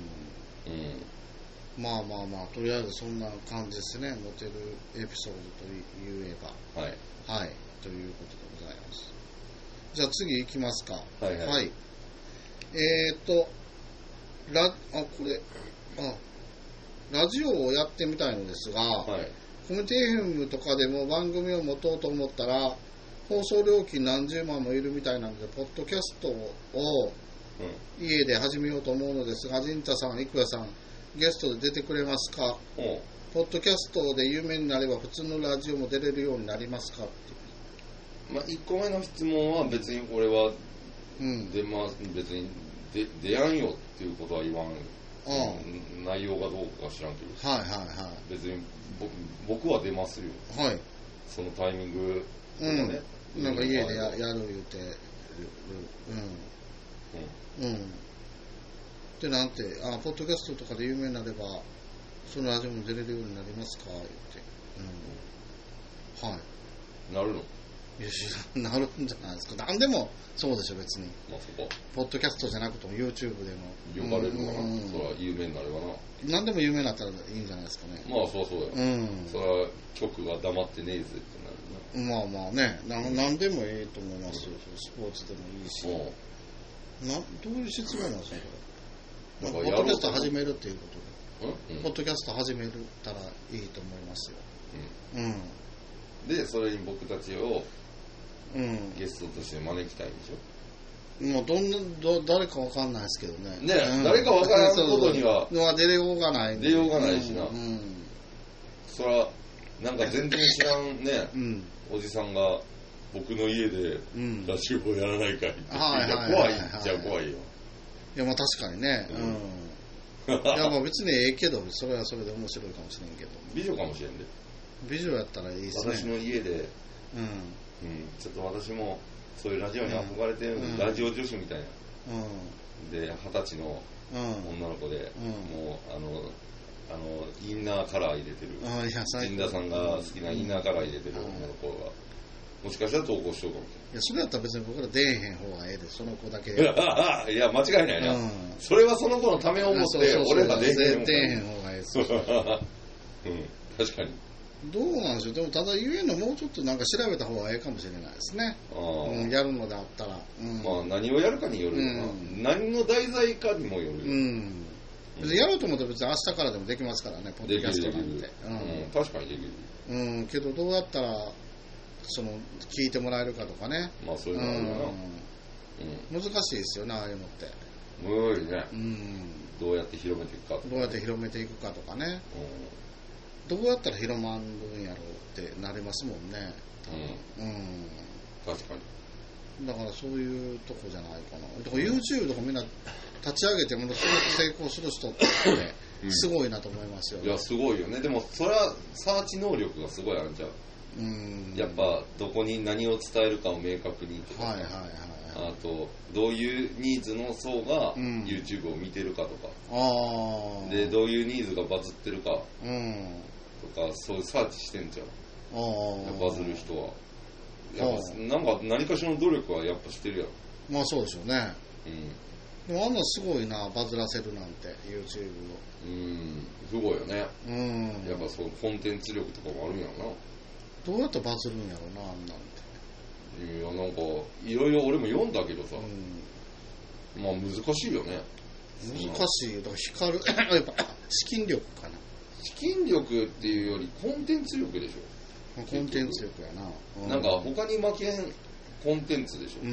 うん、まあまあまあとりあえずそんな感じですねモテるエピソードと言えばはい、はい、ということでございますじゃあ次行きますかはい、はいはい、えーとラあこれあラジオをやってみたいのですが、はい、コミュニティ エフエム とかでも番組を持とうと思ったら放送料金何十万もいるみたいなのでポッドキャストを家で始めようと思うのですが、陣太さん、いくやさんゲストで出てくれますか、うん、ポッドキャストで有名になれば普通のラジオも出れるようになりますかって、 まあ、いっこめの質問は別に俺は出ます、うん、別に出出やんよっていうことは言わん、うん、内容がどうか知らんけど、はいはいはい、別に僕は出ますよ、はい、そのタイミングとかね、 うん、なんか家で や, やる言うてうんうん、うん、でなんてあポッドキャストとかで有名になればそのラジオも出れるようになりますか言って、うん、はいなるのいやなるんじゃないですか何でもそうでしょ別に、まあ、そこポッドキャストじゃなくても YouTube でも呼ばれるかな、うんうん、それは有名になればな何でも有名になったらいいんじゃないですかねまあそうそうや、うん、それは局が黙ってねえぜってなるなまあまあねな何でもいいと思いますよ、うん、スポーツでもいいし、うん、などういう質問なんですかこれポッドキャスト始めるっていうことで、うんうん、ポッドキャスト始めたらいいと思いますよ、うんうん、でそれに僕たちをうん、ゲストとして招きたいでしょもうどんなど誰かわかんないですけどねね、うん、誰かわからんことにはそうそう出れようがない出ようがないしな、うんうん、そらなんか全然知らんね、うん、おじさんが僕の家でラジオをやらないかいって、うん、いや怖いっちゃ怖いよいやまあ確かにね、うんうん、いやまあ別にええけどそれはそれで面白いかもしれんけど美女かもしれんで美女やったらいいですね私の家でうんうん、ちょっと私もそういうラジオに憧れてる、うん、ラジオ女子みたいな、うん、で二十歳の女の子で、うん、もうあのあのインナーカラー入れてる陣田さんが好きなインナーカラー入れてる女の子が、もしかしたら投稿しようかもしれない。 いやそれだったら別に僕ら出えへん方がええでその子だけいや間違いないな、うん、それはその子のためを思って俺が出えへん方がええですうん確かにどうなんでしょうでもただ言えんのもうちょっとなんか調べた方がええかもしれないですね、うん、やるのであったら、 うん、まあ何をやるかによるよな、うん、何の題材かにもよるよ、うん別にやろうと思ったら別に明日からでもできますからねポッドキャストなんて、 うんうん、確かにできる、 うん、けどどうやったらその聞いてもらえるかとかねまあそういうのあるよな、うん、 うん、難しいですよね、ああいうのって。 無理ね、 うん、 どうやって広めていくかとか、 どうやって広めていくかとかね、うん、どうやったら広まるんやろうってなりますもんね、 うん、うん、確かに。 だからそういうとこじゃないかな。だから YouTube とかみんな立ち上げてものすごく成功する人って、ね、うん、すごいなと思いますよ、ね。 いや、すごいよね。でもそれはサーチ能力がすごいあるんじゃん。うん、やっぱどこに何を伝えるかを明確にとか、はいはいはい、あとどういうニーズの層が YouTube を見てるかとか、うん、でどういうニーズがバズってるか、うん、とかそういうサーチしてんじゃん、バズる人は。やっぱなんか何かしらの努力はやっぱしてるやろ。 まあそうでしょうね、うん、でもあんなすごいな、バズらせるなんて YouTube を。 うん、すごいよね、うん、やっぱそうコンテンツ力とかもあるんやろな。 どうやってバズるんやろうな、あんなんて。いや、なんかいろいろ俺も読んだけどさ、うん、まあ難しいよね。 難しい。だから光るやっぱ資金力かな。 資金力っていうよりコンテンツ力でしょ。 コンテンツ力やな、 うん、なんか他に負けんコンテンツでしょ、うん、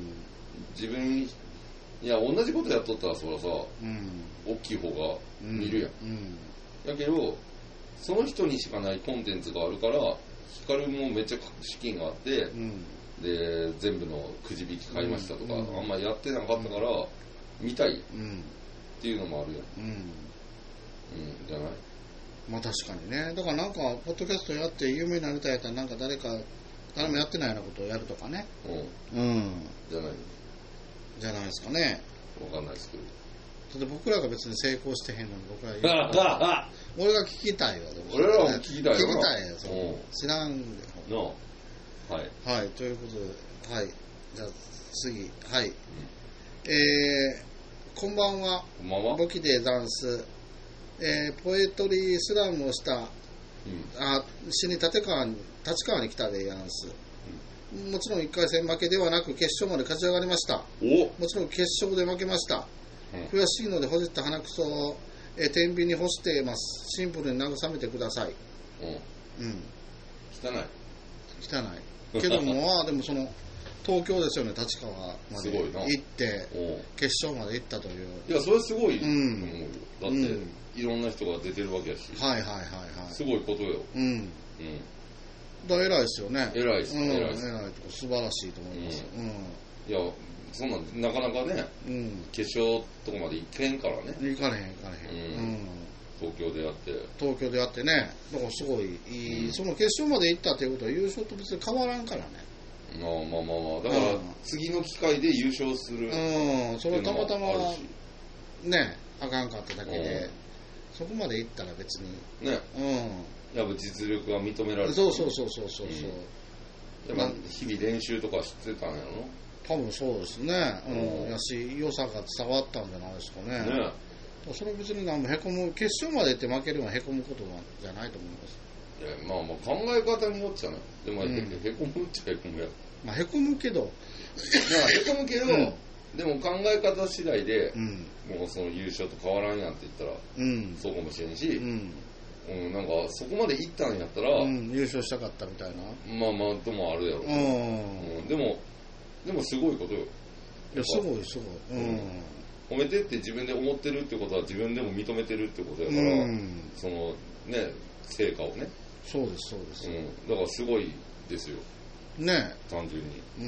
自分いや同じことやっとったらそらさ、うん、大きい方が見るやん、うんうん、だけどその人にしかないコンテンツがあるから光もめっちゃ資金があって、うん、で全部のくじ引き買いましたとか、うん、あんまやってなかったから見たいっていうのもあるやん、うん、うん、じゃない。 まあ確かにね。だからなんかポッドキャストやって有名になりたいやったらなんか誰か誰もやってないようなことをやるとかね、うん、うん、 じゃないじゃないですかね。 わかんないですけど、 だって僕らが別に成功してへんのに僕ら言う俺が聞きたいわ。でも俺らも聞きたいよ。 聞きたいよ。その知らんでのはい、 はい、ということで、はい、じゃあ次、はい、うん、えー、こんばんは。 こんばんは。 簿記でダンス、えー、ポエトリースラムをした、うん、あ死に立川に立川に来たでやんす、うん、もちろんいっかい戦負けではなく決勝まで勝ち上がりました。おもちろん決勝で負けました、うん、悔しいのでほじった鼻くそを、えー、天秤に干しています。シンプルに慰めてください。 うん、うん、汚い汚いけどもまあでもその東京ですよね、立川まで行って決勝まで行ったという。 いやそれすごいと思うよ、うん、だって、うん、いろんな人が出てるわけやし、 はいはいはいはい、 すごいことよ。うん、うん、 だ偉いですよね。 偉いです、うん、偉いです、 偉いとか素晴らしいと思います、うんうん、 いやそんなんなかなかね、うん、決勝とこまで行けんからね。 行かれへん行かれへん、うん、 東京でやって東京でやってね、だからすごいいい、うん、その決勝まで行ったということは優勝と別に変わらんからね。 まあまあまあまあ、だから次の機会で優勝する、 うん、それはたまたまねあかんかっただけで、うん、そこまで行ったら別にね、うん、やっぱ実力が認められる。 そうそうそうそうそう、 うん、やっぱ日々練習とかしてたんやろ。 多分そうですね、うん、やし良さが伝わったんじゃないですかね。ね、それは別に何もへこむ、決勝まで行って負けるのはへこむことじゃないと思います。 いやまあまあ考え方によっちゃね、でも、うん、へこむっちゃへこむや。 まあへこむけど、 へこむけど、うん、でも考え方次第で、うん、もうその優勝と変わらんやんって言ったら、うん、そうかもしれんし、うんうん、なんかそこまで行ったんやったら、うん、 優勝したかったみたいな、 まあまあともあるやろう、うんうん、でもでもすごいことよ。 いやすごいすごい、うん、 褒めてって自分で思ってるってことは自分でも認めてるってことやから、うん、そのね成果をね。 そうですそうです、うん、 だからすごいですよね、 単純に、 うん、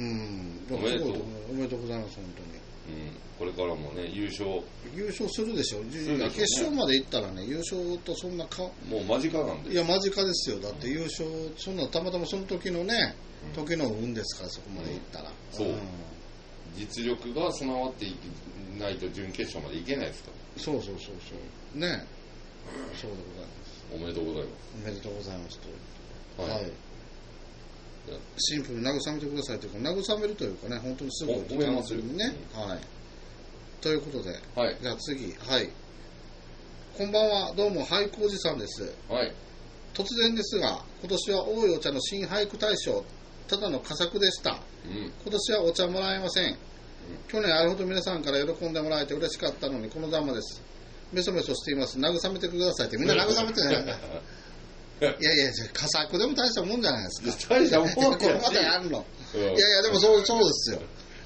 おめでとうおめでとうございます本当に、うん、これからもね優勝優勝するでしょ。でしょうね、決勝まで行ったらね優勝とそんなかもう間近なんで。 いや間近ですよ。だって優勝、うん、そんなたまたまその時のね、うん、時の運ですからそこまで行ったら、うん、 そう、うん、実力が備わっていないと準決勝まで行けないですから。 そうそうそうそうね、うん、そうでございます。 おめでとうございます。 おめでとうございますと、はい、はい、シンプルに慰めてくださいというか慰めるというかね本当にすごい褒めますよね、うん、はい。ということで、 はい、 じゃあ次、はい、こんばんは、どうも俳句おじさんです、 はい、 突然ですが今年は多いお茶の新俳句大賞ただの佳作でした、うん、今年はお茶もらえません、うん、去年あれほど皆さんから喜んでもらえて嬉しかったのにこのざまです。メソメソしています。慰めてくださいってみんな慰めてないいやいや佳作でも大したもんじゃないですか。 大したもんこれまたやるの、うん、いやいやでもそうそうですよ。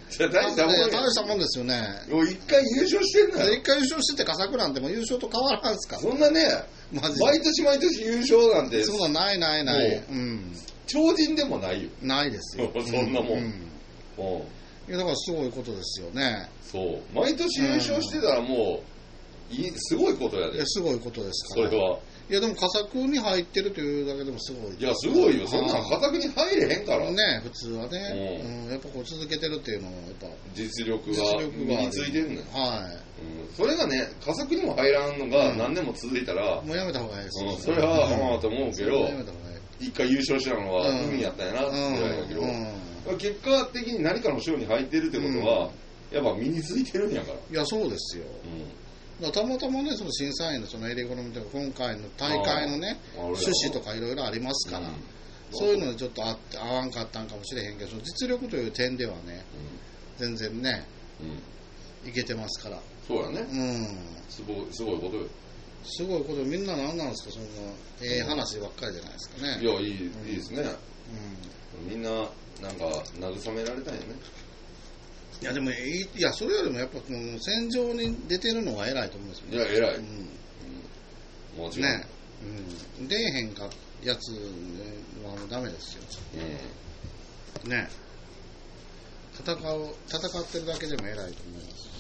じゃあ大したもんや。 大したもんですよね。 もう一回優勝してんだよ。 一回優勝してて佳作なんてもう優勝と変わらんすか。 そんなね、 マジ毎年毎年優勝なんて。 そんなないないない。うん。 超人でもないよ。 ないですよ。 そんなもん。うん。うん、 いやだからすごいことですよね。 そう。毎年優勝してたらもう、いいすごいことやで。 いや、すごいことですから。 それは。 いやでも佳作に入ってるというだけでもすごい。 いやすごいよ。そんなの佳作に入れへんからね、普通はね、うん、やっぱこう続けてるっていうのはやっぱ実力が身についてるのよ。 はい、 うん、それがね佳作にも入らんのが何年も続いたら、 うん、もうやめた方がいいですよ、 うん、それはまあと思うけど、 やめた方がいい。 一回優勝したのは海やったんやなってぐらいだけど、うんうん、結果的に何かの賞に入ってるってことは、うん、やっぱ身についてるんやから。 いやそうですよ、うんだたまたまね、その審査員のそのエレゴノミとか今回の大会のね趣旨とかいろいろありますから、うん、そういうのにちょっと合って合わんかったんかもしれへんけど、その実力という点ではね、うん、全然ね、うん、いけてますから。 そうやね、うん、すごいすごいことよ。 すごいこと。みんな何なんですか、そんなええー、話ばっかりじゃないですかね。 いやいい、いいですね、うん、みんななんか慰められたんやね。 いやでもいやそれよりもやっぱ戦場に出てるのが偉いと思うんですよね。 いや偉い、うんうん、もちろんね、うん、出えへんかやつはもうダメですよ、うん、ね戦う戦ってるだけでも偉いと思います。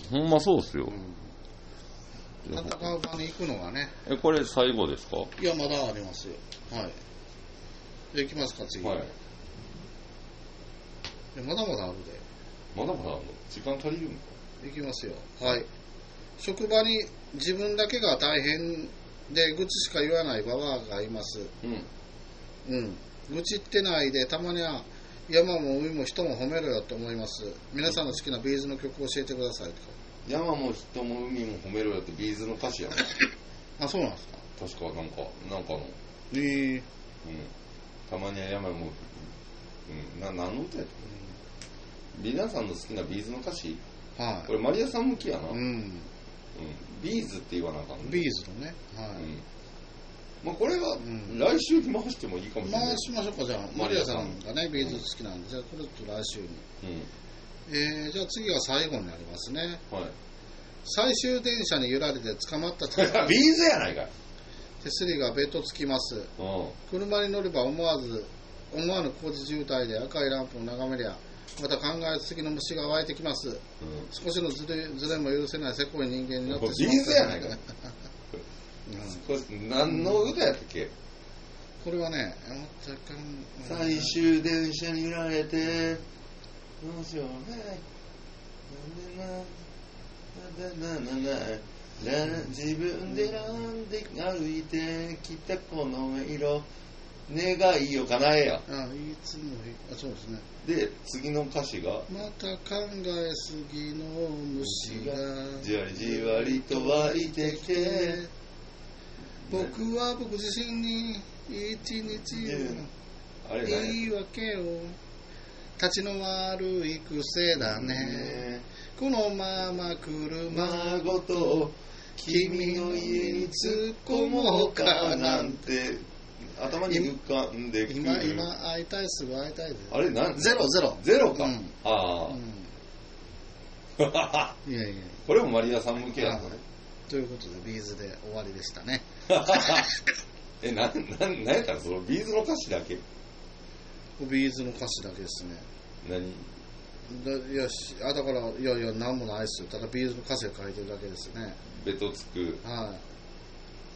ほんまそうですよ、 うん、戦う場に行くのがね。 えこれ最後ですか。 いやまだありますよ。はい。じゃあ行きますか次。はい。いやまだまだあるで。 まだまだあるの？時間足りるのか？ いきますよ。はい。職場に自分だけが大変で愚痴しか言わないババアがいます。うん。うん。愚痴ってないでたまには山も海も人も褒めろよと思います。皆さんの好きなビーズの曲を教えてくださいとか。 山も人も海も褒めろよってビーズの歌詞やな。 あ、そうなんですか。 確かなんかなんかの。 えー、うん。 たまには山も、うん、な何の歌やったっけ？皆さんの好きなビーズの歌詞、はい、これマリアさん向きやな、うんうん、ビーズって言わなあかんね。 ビーズのね、はい、うん、 まあ、これは来週に回してもいいかもしれない。 回しましょうか。じゃあマリアさんがねビーズ好きなんで、じゃあこれと来週に、うんえー、じゃあ次は最後になりますね、はい、最終電車に揺られて捕まったビーズやないか。 手すりがベトつきます、うん、車に乗れば思わず思わぬ工事渋滞で赤いランプを眺めりゃまた考えすぎの虫が湧いてきます、うん、少しのずれ、ずれも許せないせこい人間になってしまった。 ビーズやないか、うん、何の歌やったっけ、うん、 これはね、 最終電車に揺られてどうしようねなんでななんでななな自分で選んで歩いてきたこの色願いを叶えや。 あいつもあそうですね。 で次の歌詞がまた考えすぎの虫がじわりじわりと湧いてきて僕は僕自身に一日の言い訳を立ちの悪い癖だね、このまま車ごと君の家に突っ込もうかなんて頭に浮かんでくる。今今会いたいすぐ会いたいです。 あれなんゼロゼロゼロか、うん、ああ、うん、いやいやこれもマリアさん向けやったね。 ということでビーズで終わりでしたね。 えなななんやったらそのビーズの歌詞だけ。 ビーズの歌詞だけですね。 何だいやしあだからいやいや何もないですよ。ただビーズの歌詞を書いてるだけですね。 ベトつく、 はい、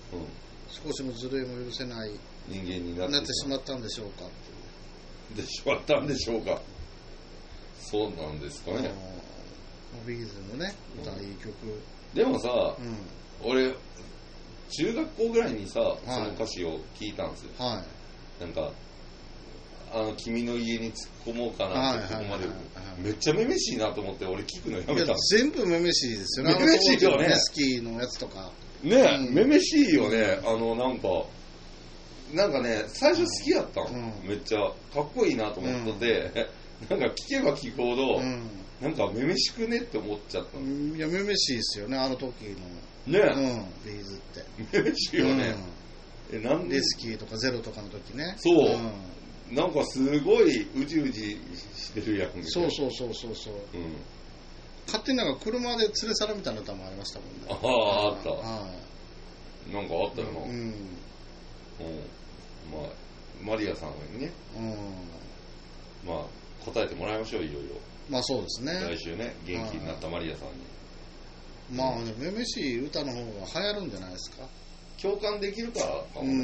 うん、少しのずるいも許せない人間にな って, なってしまったんでしょうかってでしまったんでしょうか。そうなんですかね。 ビーズのね歌、うん、いい曲でもさ、うん、俺中学校ぐらいにさ、はい、その歌詞を聞いたんですよ、はい、なんかあの君の家に突っ込もうかなってとこまでめっちゃめめしいなと思って俺聞くのやめた。 全部めめしいですよね。 めめしいよね。 スキーのやつとかねえ、うん、めめしいよね。あのなんかなんかね最初好きやったの、うん、めっちゃかっこいいなと思ってて、うん、なんか聞けば聞くほど、うん、なんかめめしくねって思っちゃったの。 いやめめしいですよねあの時のねえ、 うん、ビーズってめめしいよね、 うん、えなんでレスキーとかゼロとかの時ね。 そう、うん、 なんかすごいうじうじしてるやんみたいな。 そうそうそうそうそう、うん、勝手になんか車で連れ去るみたいな歌もありましたもんね。 ああ、あった、はい、なんかあったよな、うん、うん、まあマリアさんにね、うん、まあ答えてもらいましょう、いろいろ。 まあそうですね、 来週ね、元気になったマリアさんに。 まあね、めめしい歌の方が流行るんじゃないですか。 共感できるからかもね。うん、うん、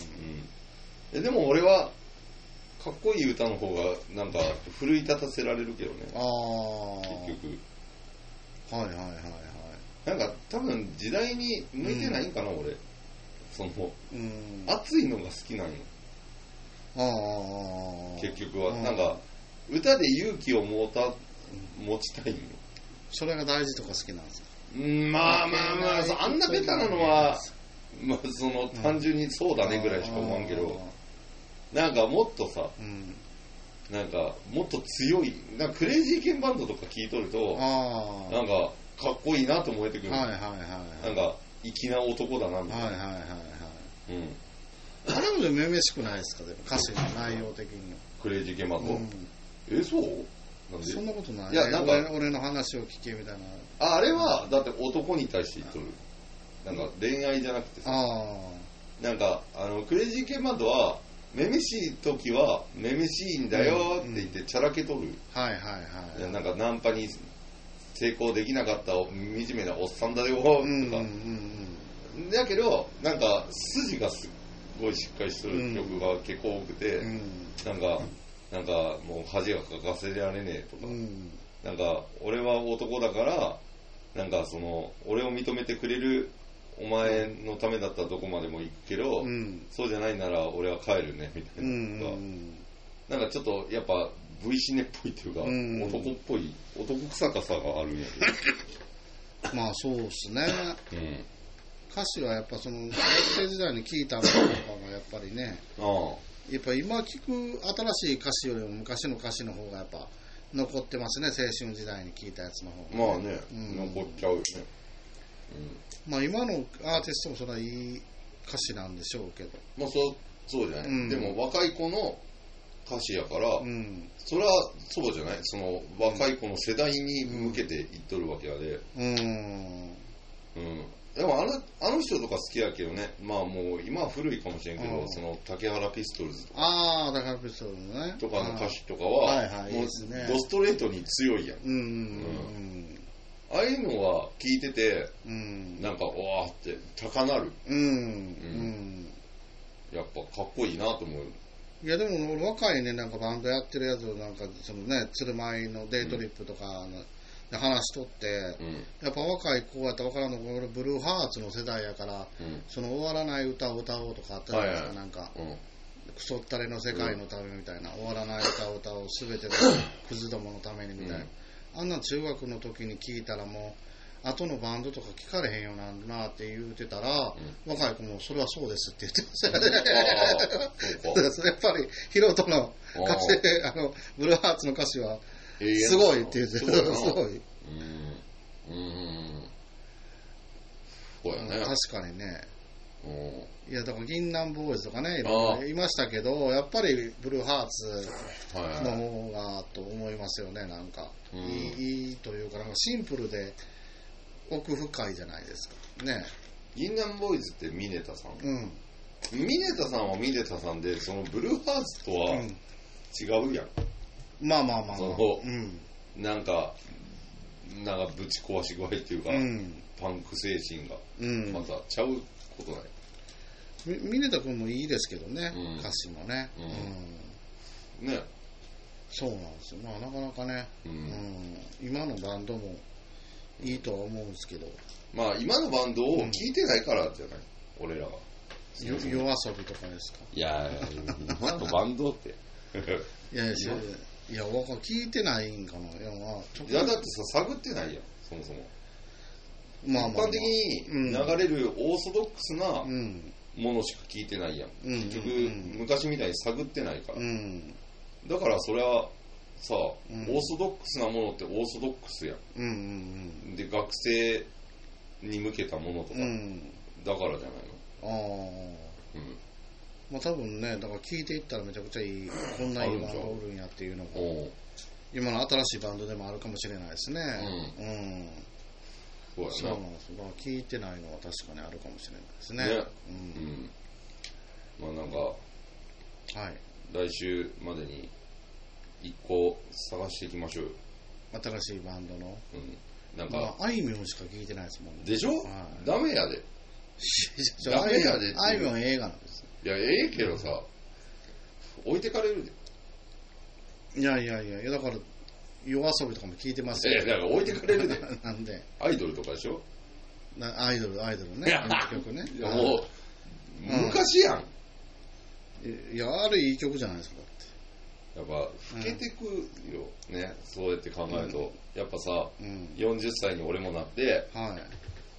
えでも俺はかっこいい歌の方がなんか奮い立たせられるけどね。ああ。結局。 はいはいはいはい。 なんか多分時代に向いてないんかな、うん、俺。その、うん、熱いのが好きなんよ。ああ。結局はなんか歌で勇気を持た持ちたいんよ。 それが大事とか好きなんですか。 うん、まあまあまあ、あんなベタなのは、まあその単純にそうだねぐらいしか思わんけど、なんかもっとさ、うん、なんかもっと強い、なんかクレイジーケンバンドとか聞いとると、なんかかっこいいなと思えてくる。はいはいはい、はい。なんか粋な男だなみたいな。はいはいはいはい。 うん。あれもでもめめしくないですか、でも歌詞の内容的に。 クレイジーケンバンド。うん、え、そう？ なんで？そんなことない。いやなんか俺、俺の話を聞けみたいな。 あ、あれはだって男に対して言っとる。なんか恋愛じゃなくてさ。あなんかあのクレイジーケンバンドは。めめしい時はめめしいんだよって言ってチャラけとる、うんうん、はいはいはい、なんかナンパに成功できなかった惨めなおっさんだよとか、うんうんうん、だけどなんか筋がすごいしっかりしてる曲が結構多くて、うん、なんかなんかもう恥がかかせられねえとか、うん、なんか俺は男だからなんかその俺を認めてくれるお前のためだったらどこまでも行くけど、うん、そうじゃないなら俺は帰るねみたいなのが、うん、なんかちょっとやっぱ V シネっぽいっていうか、うん、男っぽい男臭かさがあるんやけどまあそうですね、うん、歌詞はやっぱその学生時代に聴いたのとかがやっぱりねあやっぱ今聴く新しい歌詞よりも昔の歌詞の方がやっぱ残ってますね、青春時代に聴いたやつの方が、ね、まあね、うん、残っちゃうよね、 うん、まあ今のアーティストもそれはいい歌詞なんでしょうけど、 まあそうそうじゃない、うん、でも若い子の歌詞やから、うん、それはそうじゃない、その若い子の世代に向けて言っとるわけやで、うん、うん、でもあのあの人とか好きやけどね、まあもう今は古いかもしれんけど、うん、その竹原ピストルズとか、 ああ竹原ピストルズねとかの歌詞とかは、はいはい、もうドストレートに強いやん、うんうんうんうんああいうのは聞いてて、うん、なんかわーって高鳴る、うんうん、やっぱかっこいいなと思う。 いやでも俺若いねなんかバンドやってるやつをなんかそのね鶴舞のデイトリップとかで話しとって、うん、やっぱ若い子やったら分からんの俺ブルーハーツの世代やから、うん、その終わらない歌を歌おうとかあったじゃないですか、はいはい、なんか、うん、クソったれの世界のためみたいな、終わらない歌を歌おう全てのクズどものためにみたいな、うんあんな中学の時に聞いたらもう後のバンドとか聞かれへんようなんなって言うてたら、うん、若い子もそれはそうですって言ってましたよね。やっぱりヒロトの歌詞あのブルーハーツの歌詞はすごいって言ってた、えー、すごい。うんうんそうやね、確かにね。いやだから銀杏ボーイズとかねいろいろいましたけどやっぱりブルーハーツの方がと思いますよね。なんか、うん、い, い, いいというかなんかシンプルで奥深いじゃないですかね。 銀杏ボーイズってミネタさん、うん、ミネタさんはミネタさんでそのブルーハーツとは違うやん、 うん、まあまあまあまあ、 うん、なんかなんかぶち壊し具合っていうか、うん、パンク精神がまたちゃうことない。 ミネタ君もいいですけどね、うん、歌詞もね、うんうん、ねそうなんですよ、まあ、なかなかね、うんうん、今のバンドもいいとは思うんですけどまあ今のバンドを聴いてないからじゃない、うん、俺らは夜遊びとかですか。 いや今のバンドっていやいやいや聞いてないんかな。いや、まあ、 いやだってさ探ってないやんそもそも、まあまあまあ、一般的に流れるオーソドックスな、うんものしか聞いてないやん、うん、結局、うん、昔みたいに探ってないから、うん、だからそれはさ、うん、オーソドックスなものってオーソドックスやん、うんうんうん、で学生に向けたものとか、うん、だからじゃないの。あ、うん、 まあ多分ね、だから聞いていったらめちゃくちゃいい、こんないいバンドおるんやっていうのが、今の新しいバンドでもあるかもしれないですね。うん。うん、そうやな。そうなんです。だから聞いてないのは確かにあるかもしれないですね。ね。 うん。うん、まあなんか、 はい。 来週までに一個探していきましょうよ。 新しいバンドの。 うん。なんか、 まあ、あいみょんしか聞いてないですもんね。 でしょ、はい、ダメやで。 ダメやで。あいみょん映画なんです。 いや、ええけどさ、置いてかれるで。 いやいやいや、だから、夜遊びとかも聞いてますよ。え、だから置いてかれるで。 なんでアイドルとかでしょなアイドル、アイドルね。曲ね。 いや、もう、昔やん。 いや、あれいい曲じゃないですか、だって。 やっぱ、老けてくよ、うん、ね。そうやって考えると。うん、やっぱさ、うん、よんじゅっさいに俺もなって、はい。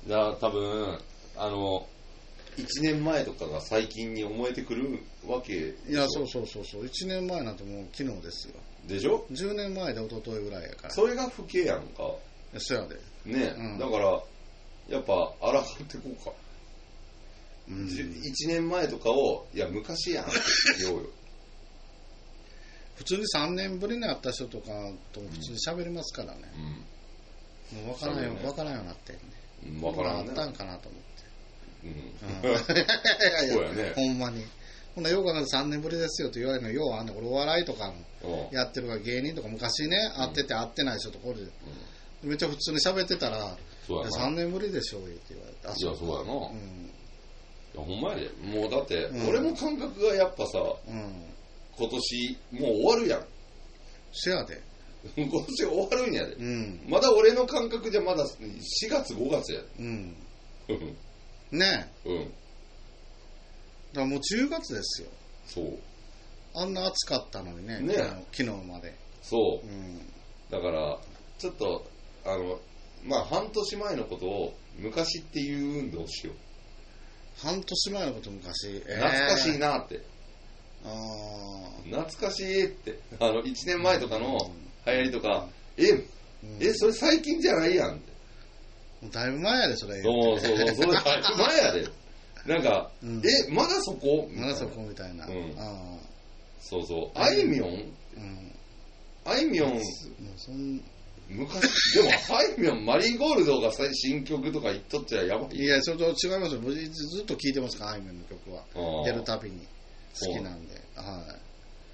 だ多分、あの、いちねんまえとかが最近に思えてくるわけでしょ。 いや、そうそうそうそう。いちねんまえなんてもう昨日ですよ。 でしょ ? じゅう 年前で一昨日ぐらいやから。 それが老けやんか。 そやで。 ね、うん、だから、やっぱ、あらがってこうか。うん、いちねんまえとかを、いや、昔やんって言おうよ。 普通にさんねんぶりに会った人とかとも普通に喋りますからね。うん、もう分からんよ、ね、分からんようになってんね。 うん、分からんね。 あったんかなと思って。うん。 うん、そうやね。 ほんまに。ほんならよう考えてさんねんぶりですよと言われるのようあんねん。俺お笑いとかやってるから芸人とか昔ね、会ってて会ってない人とこれで、うん、めっちゃ普通に喋ってたら、そうやさんねんぶりでしょうって言われて。 あ、いや、そうやな。うん、いや、ほんまやで。もうだって、うん、俺の感覚がやっぱさ、うん、今年もう終わるやん。 せやで。 今年終わるんやで、うん。まだ俺の感覚じゃまだしがつごがつやで。うん。 ねえ。うん。 だからもうじゅうがつですよ。 そう。 あんな暑かったのにね。 ね昨日まで。 そう。うん、だから、ちょっと、あの、まあ半年前のことを昔っていう運動をしよう。 半年前のこと昔、 えー、懐かしいなって。 あ懐かしいって。あの、いちねんまえとかの流行りとか、うん、え、うん、え、それ最近じゃないやんって。 だいぶ前やで、それ。 そうそうそう、それだいぶ前やで。なんか、うん、え、まだそこまだそこみたいな。うん、 あそうそう。あいみょん、うん、あいみょん、そん昔、でも、あいみょん、マリーゴールドが新曲とか言っとっちゃやばい。 いや、それと違いますよ。ずっと聴いてますから、あいみょんの曲は。出るたびに。好きなんで。はい。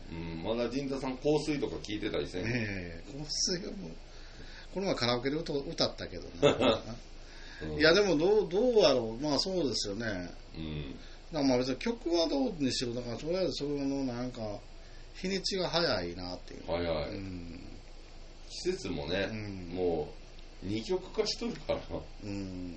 うん、まだ陣田さん、香水とか聴いてたりせん。 ええー、香水はもう、この前カラオケで歌ったけどな。うん、いやでもどうどうやろう、まあそうですよね、うん、だからまあ別に曲はどうにしろ、だからとりあえずそのなんか日にちが早いなっていう、 早い、うん、季節もね、うん、もう二極化しとるから、うん、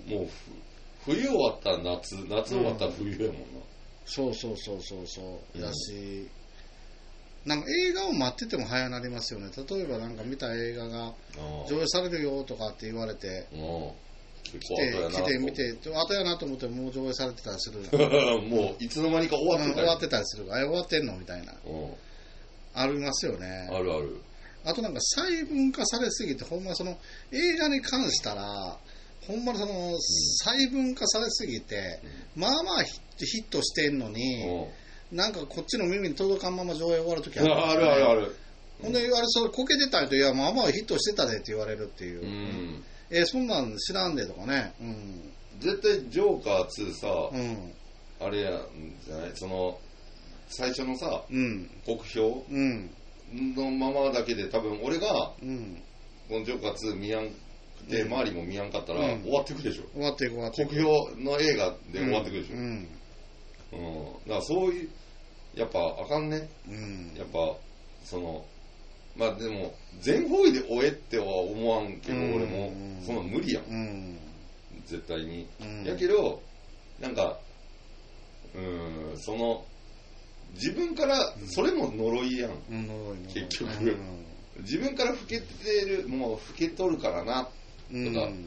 もう冬終わったら夏、夏終わったら冬やもんな、うん、 そうそうそうそうそうだし、なんか映画を待ってても早なりますよね。例えばなんか見た映画が上映されるよとかって言われて、来て、来て見て、後やなと思ってもう上映されてたりする。 もういつの間にか終わってたり、うん、 終わってたりする。あれ終わってんのみたいな。ありますよね。 あるある。 あとなんか細分化されすぎて、ほんまその映画に関したら、ほんまその細分化されすぎて、うん、まあまあヒットしてんのに、うん、なんかこっちの耳に届かんまま上映終わるときある、ね。 あるあるある。 ほんで、あれそれこけてたりと、いや、まあまあヒットしてたでって言われるっていう。うんえー、そんなん知らんでとかね、うん、 絶対ジョーカーツーさ、うん、あれやんじゃない、その最初のさ、うん、国評のままだけで多分俺が、うん、このジョーカーツー見やんくて、うん、周りも見やんかったら、うん、終わってくでしょ。 終わっていく終わっていく。 国評の映画で終わってくでしょ。うんうん、だからそういうやっぱあかんね、うん、やっぱそのまあでも全方位で終えっては思わんけど、うん、俺もそんな無理やん、うん、絶対に、うん、やけどなんかうーんその自分からそれも呪いやん、うん、結局、うん、自分から老けてるもう老けとるからなとか、うん、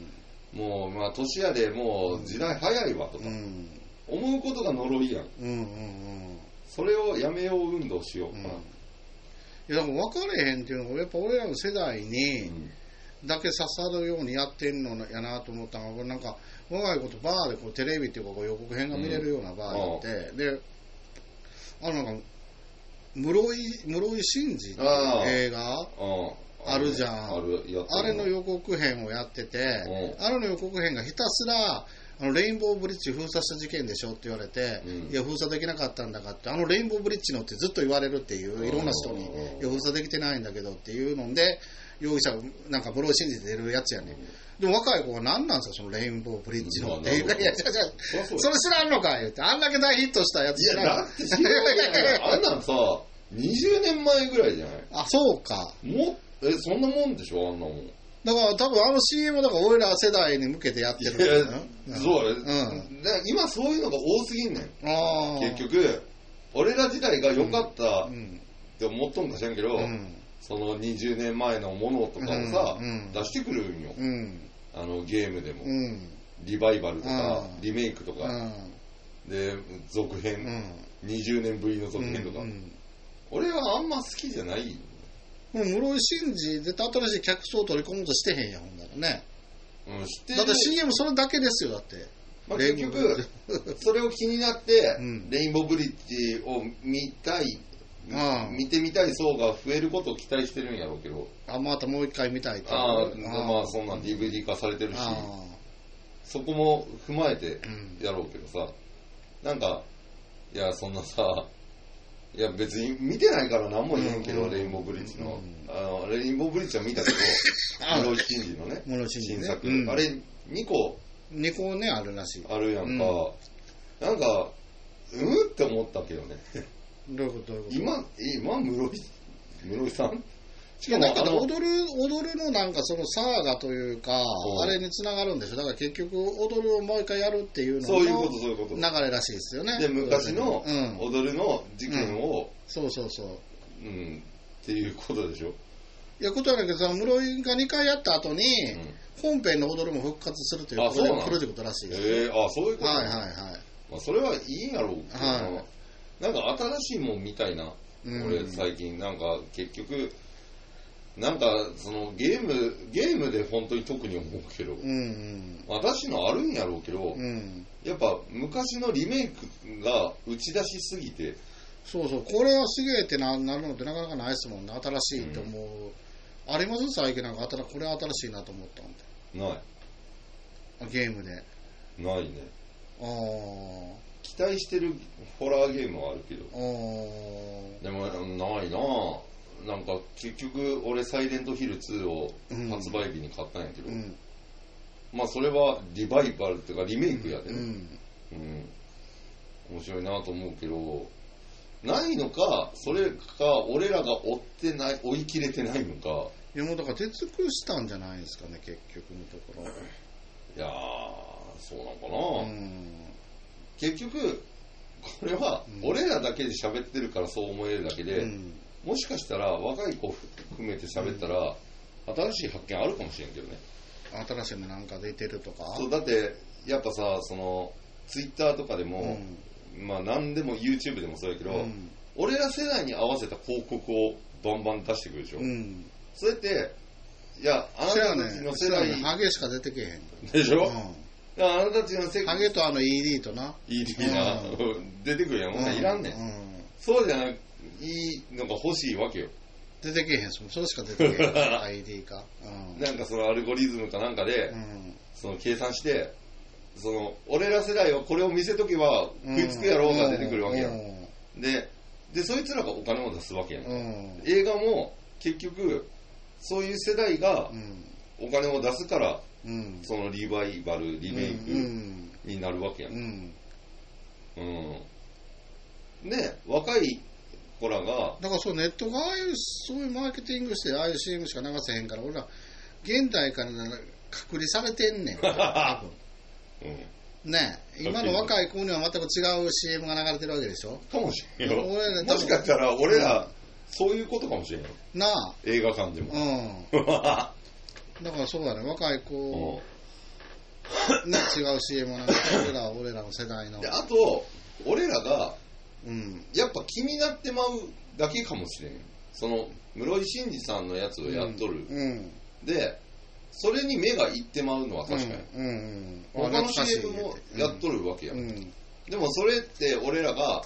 もうまあ年やでもう時代早いわとか、うん、思うことが呪いやん、うんうんうん、それをやめよう運動しようかな、うんいやでも分かれへんっていうのがやっぱ俺らの世代にだけ刺さるようにやってんのやなと思ったのがなんか若い子とバーでこうテレビっていうかこう予告編が見れるようなバーがあって、うん、であのなんか室井室井慎二の映画あるじゃん。 あ, あれの予告編をやってて、あれの予告編がひたすらあのレインボーブリッジ封鎖した事件でしょって言われて、うん、いや封鎖できなかったんだかって、あのレインボーブリッジのってずっと言われるっていう、いろんな人にいや封鎖できてないんだけどっていうので容疑者なんか室井慎二で出るやつやね、うん、でも若い子は何なんですかそのレインボーブリッジのっていうか、いやじゃじゃそれ知らんのか言ってあんだけ大ヒットしたやつ知らん。いやだって知らんやんあんなんさにじゅうねんまえぐらいじゃない。 あそうか。 もえそんなもんでしょあんなもん。 だから多分あの シーエム だから俺ら世代に向けてやってるんだよ、 うん、そうやね、うん、今そういうのが多すぎんねん。あ結局俺ら時代が良かったって思っとんか知らんけど、うん、そのにじゅうねんまえのものとかをさ、うん、出してくるんよ、うん、あのゲームでも、うん、リバイバルとかリメイクとか、うん、で続編、うん、にじゅうねんぶりの続編とか、うんうん、俺はあんま好きじゃない。 もう室井慎二絶対新しい客層を取り込もうとしてへんやんほんならね、うん、知ってる。だって シーエム それだけですよだって、 まあ、結局それを気になって、うん、レインボーブリッジを見たい、うん、見てみたい層が増えることを期待してるんやろうけど、 あまたもう一回見たいって。 ああまあそんな ディーブイディー 化されてるし、そこも踏まえてやろうけどさ、うん、なんかいやそんなさいや別に見てないから何も言えんけど、うん、レインボーブリッジの、うん、あのレインボーブリッジは見たけど室井慎二のね新作、うん、あれにこにこねあるらしいあるやんか、うん、なんかうんって思ったけどね。 どういうことどういうこと今今室井室井さんしかもなんか踊る踊るのなんかそのサーガというかあれにつながるんでしょ。だから結局踊るをもう一回やるっていうのの流れらしいですよね。 で昔の踊るの事件を、うん、 そうそうそう、 うん、っていうことでしょ。 いやことはないけど室井がにかいやった後に、うん、本編の踊るも復活するというプロジェクトらしいですよ。 えー、あそういうこと、 はいはいはい、 まあ、それはいいんやろうけど、はい、なんか新しいもんみたいな、うん、俺最近なんか結局なんかそのゲームゲームで本当に特に思うけど、うんうん、私のあるんやろうけど、うん、やっぱ昔のリメイクが打ち出しすぎて、 そうそうこれはすげえってな, なるのってなかなかないですもんね。新しいと思う、うん、あります最近なんかこれは新しいなと思ったんで。 ないゲームでないね。 あ期待してるホラーゲームはあるけど、あでもないなぁ。なんか結局俺サイレントヒルツーを発売日に買ったんやけど、うん、まあそれはリバイバルっていうかリメイクやで、ね、うんうん、面白いなと思うけどないのか、それか俺らが追ってない追い切れてないのか。 いやもうだから鉄空したんじゃないですかね結局のところ。 いやーそうなのかな、うん、結局これは俺らだけで喋ってるからそう思えるだけで、うん、もしかしたら若い子含めて喋ったら、うん、新しい発見あるかもしれんけどね。 新しいのなんか出てるとか。 そうだってやっぱさそのツイッターとかでも、うん、まあ何でも YouTube でもそうやけど、うん、俺ら世代に合わせた広告をバンバン出してくるでしょ、うん、それっていやあなたたちの世代、 ね、ハゲしか出てけへんでしょ、うん、あなたたちの世代ハゲとあの イーディー となイーディー な、うん、出てくるやん、うん、いらんねん、うん、そうじゃないいいのが欲しいわけよ。 出てけへんそれしか出てけへんアイディー か、 うん、なんかそのアルゴリズムかなんかで、うん、その計算してその俺ら世代はこれを見せとけば食いつくやろうが出てくるわけやん、うん、で, でそいつらがお金を出すわけやん、うん、映画も結局そういう世代がお金を出すから、うん、そのリバイバルリメイクになるわけやん、うんうん、で若い子らがだからそうネットがああいうそういうマーケティングしてああいう シーエム しか流せへんから俺ら現代から隔離されてんねん多分、うん、ね今の若い子には全く違う シーエム が流れてるわけでしょ。 かもしれんよ。俺もしかしたら俺ら、うん、そういうことかもしれんよなあ映画館でも、うん、だからそうだね若い子、うん、ね違う シーエム を流して俺ら俺らの世代のであと俺らがうん、やっぱ気になってまうだけかもしれん。その室井慎二さんのやつをやっとる、うんうん、でそれに目がいってまうのは確かに、うんうんうん、他の シーエム もやっとるわけや、うん、でもそれって俺らが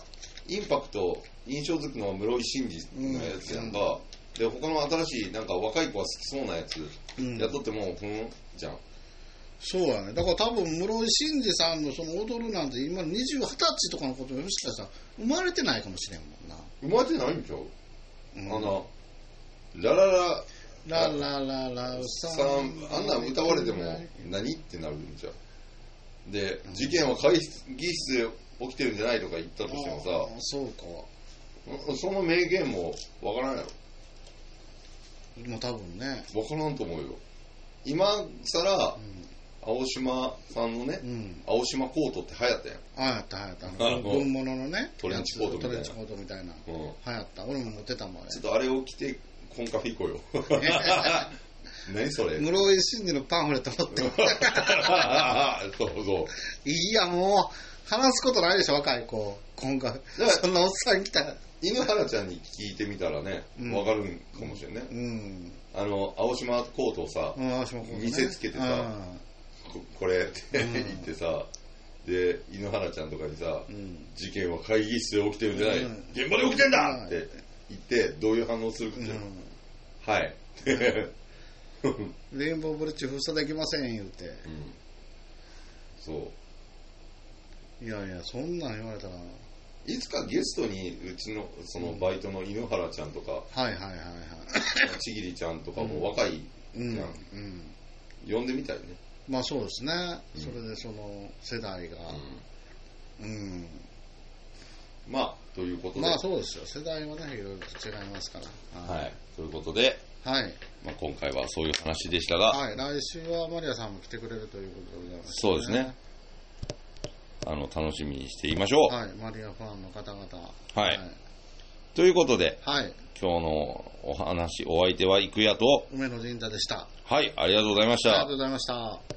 インパクト印象づくのは室井慎二のやつやんか、うん、で他の新しいなんか若い子が好きそうなやつ、うん、やっとってもふんじゃん。 そうやね。だから多分室井慎二さんのその踊るなんて今にじゅう、はたちとかのこともしかしたら生まれてないかもしれんもんな。 生まれてないんちゃう、うん、あのラララララララさんあんな歌われても何ってなるんじゃん。で、うん、事件は会議室で起きてるんじゃないとか言ったとしてもさ、 そうか、 その名言もわからんやろ。 もう多分ねわからんと思うよ。今さら、うん青島さんのね、うん、青島コートって流行ったやん。 流行った流行った。軍物のね、 トレンチコートみたいな。 トレンチコートみたいな。うん、流行った。俺も持ってたもんね。 ちょっとあれを着てコンカフェ行こうよ。何それ？ 室井慎二のパンフレット持って。 そうそう。 いいやもう話すことないでしょ若い子。コンカフェ。そんなおっさん来たら。 犬原ちゃんに聞いてみたらね、うん、分かるかもしれんね。うん、あの青島コートをさ、うん青島コートね、見せつけてさ。こ, これって言ってさ、うん、で井ノ原ちゃんとかにさ、うん、事件は会議室で起きてるんじゃない、うん、現場で起きてんだって言ってどういう反応するかって、うん、はいレインボーブリッジ封鎖できません言って、うん、 そういやいやそんなん言われたらいつかゲストにうちのそのバイトの井ノ原ちゃんとか、 うん、はいはいはいはいちぎりちゃんとかも若いじゃん、うんうん、呼んでみたいね。 まあそうですね、うん、それでその世代がうん、うん、 まあということでまあそうですよ世代はねいろいろと違いますから、 はい、はい、ということで、 はいまあ、今回はそういう話でしたが、 はい、来週はマリアさんも来てくれるということでございます、ね、 そうですねあの楽しみにしていましょう。 はい、マリアファンの方々 はい、はい、ということで、 はい、 今日のお話お相手は郁也と梅野神太でした。 はい、ありがとうございました。 ありがとうございました。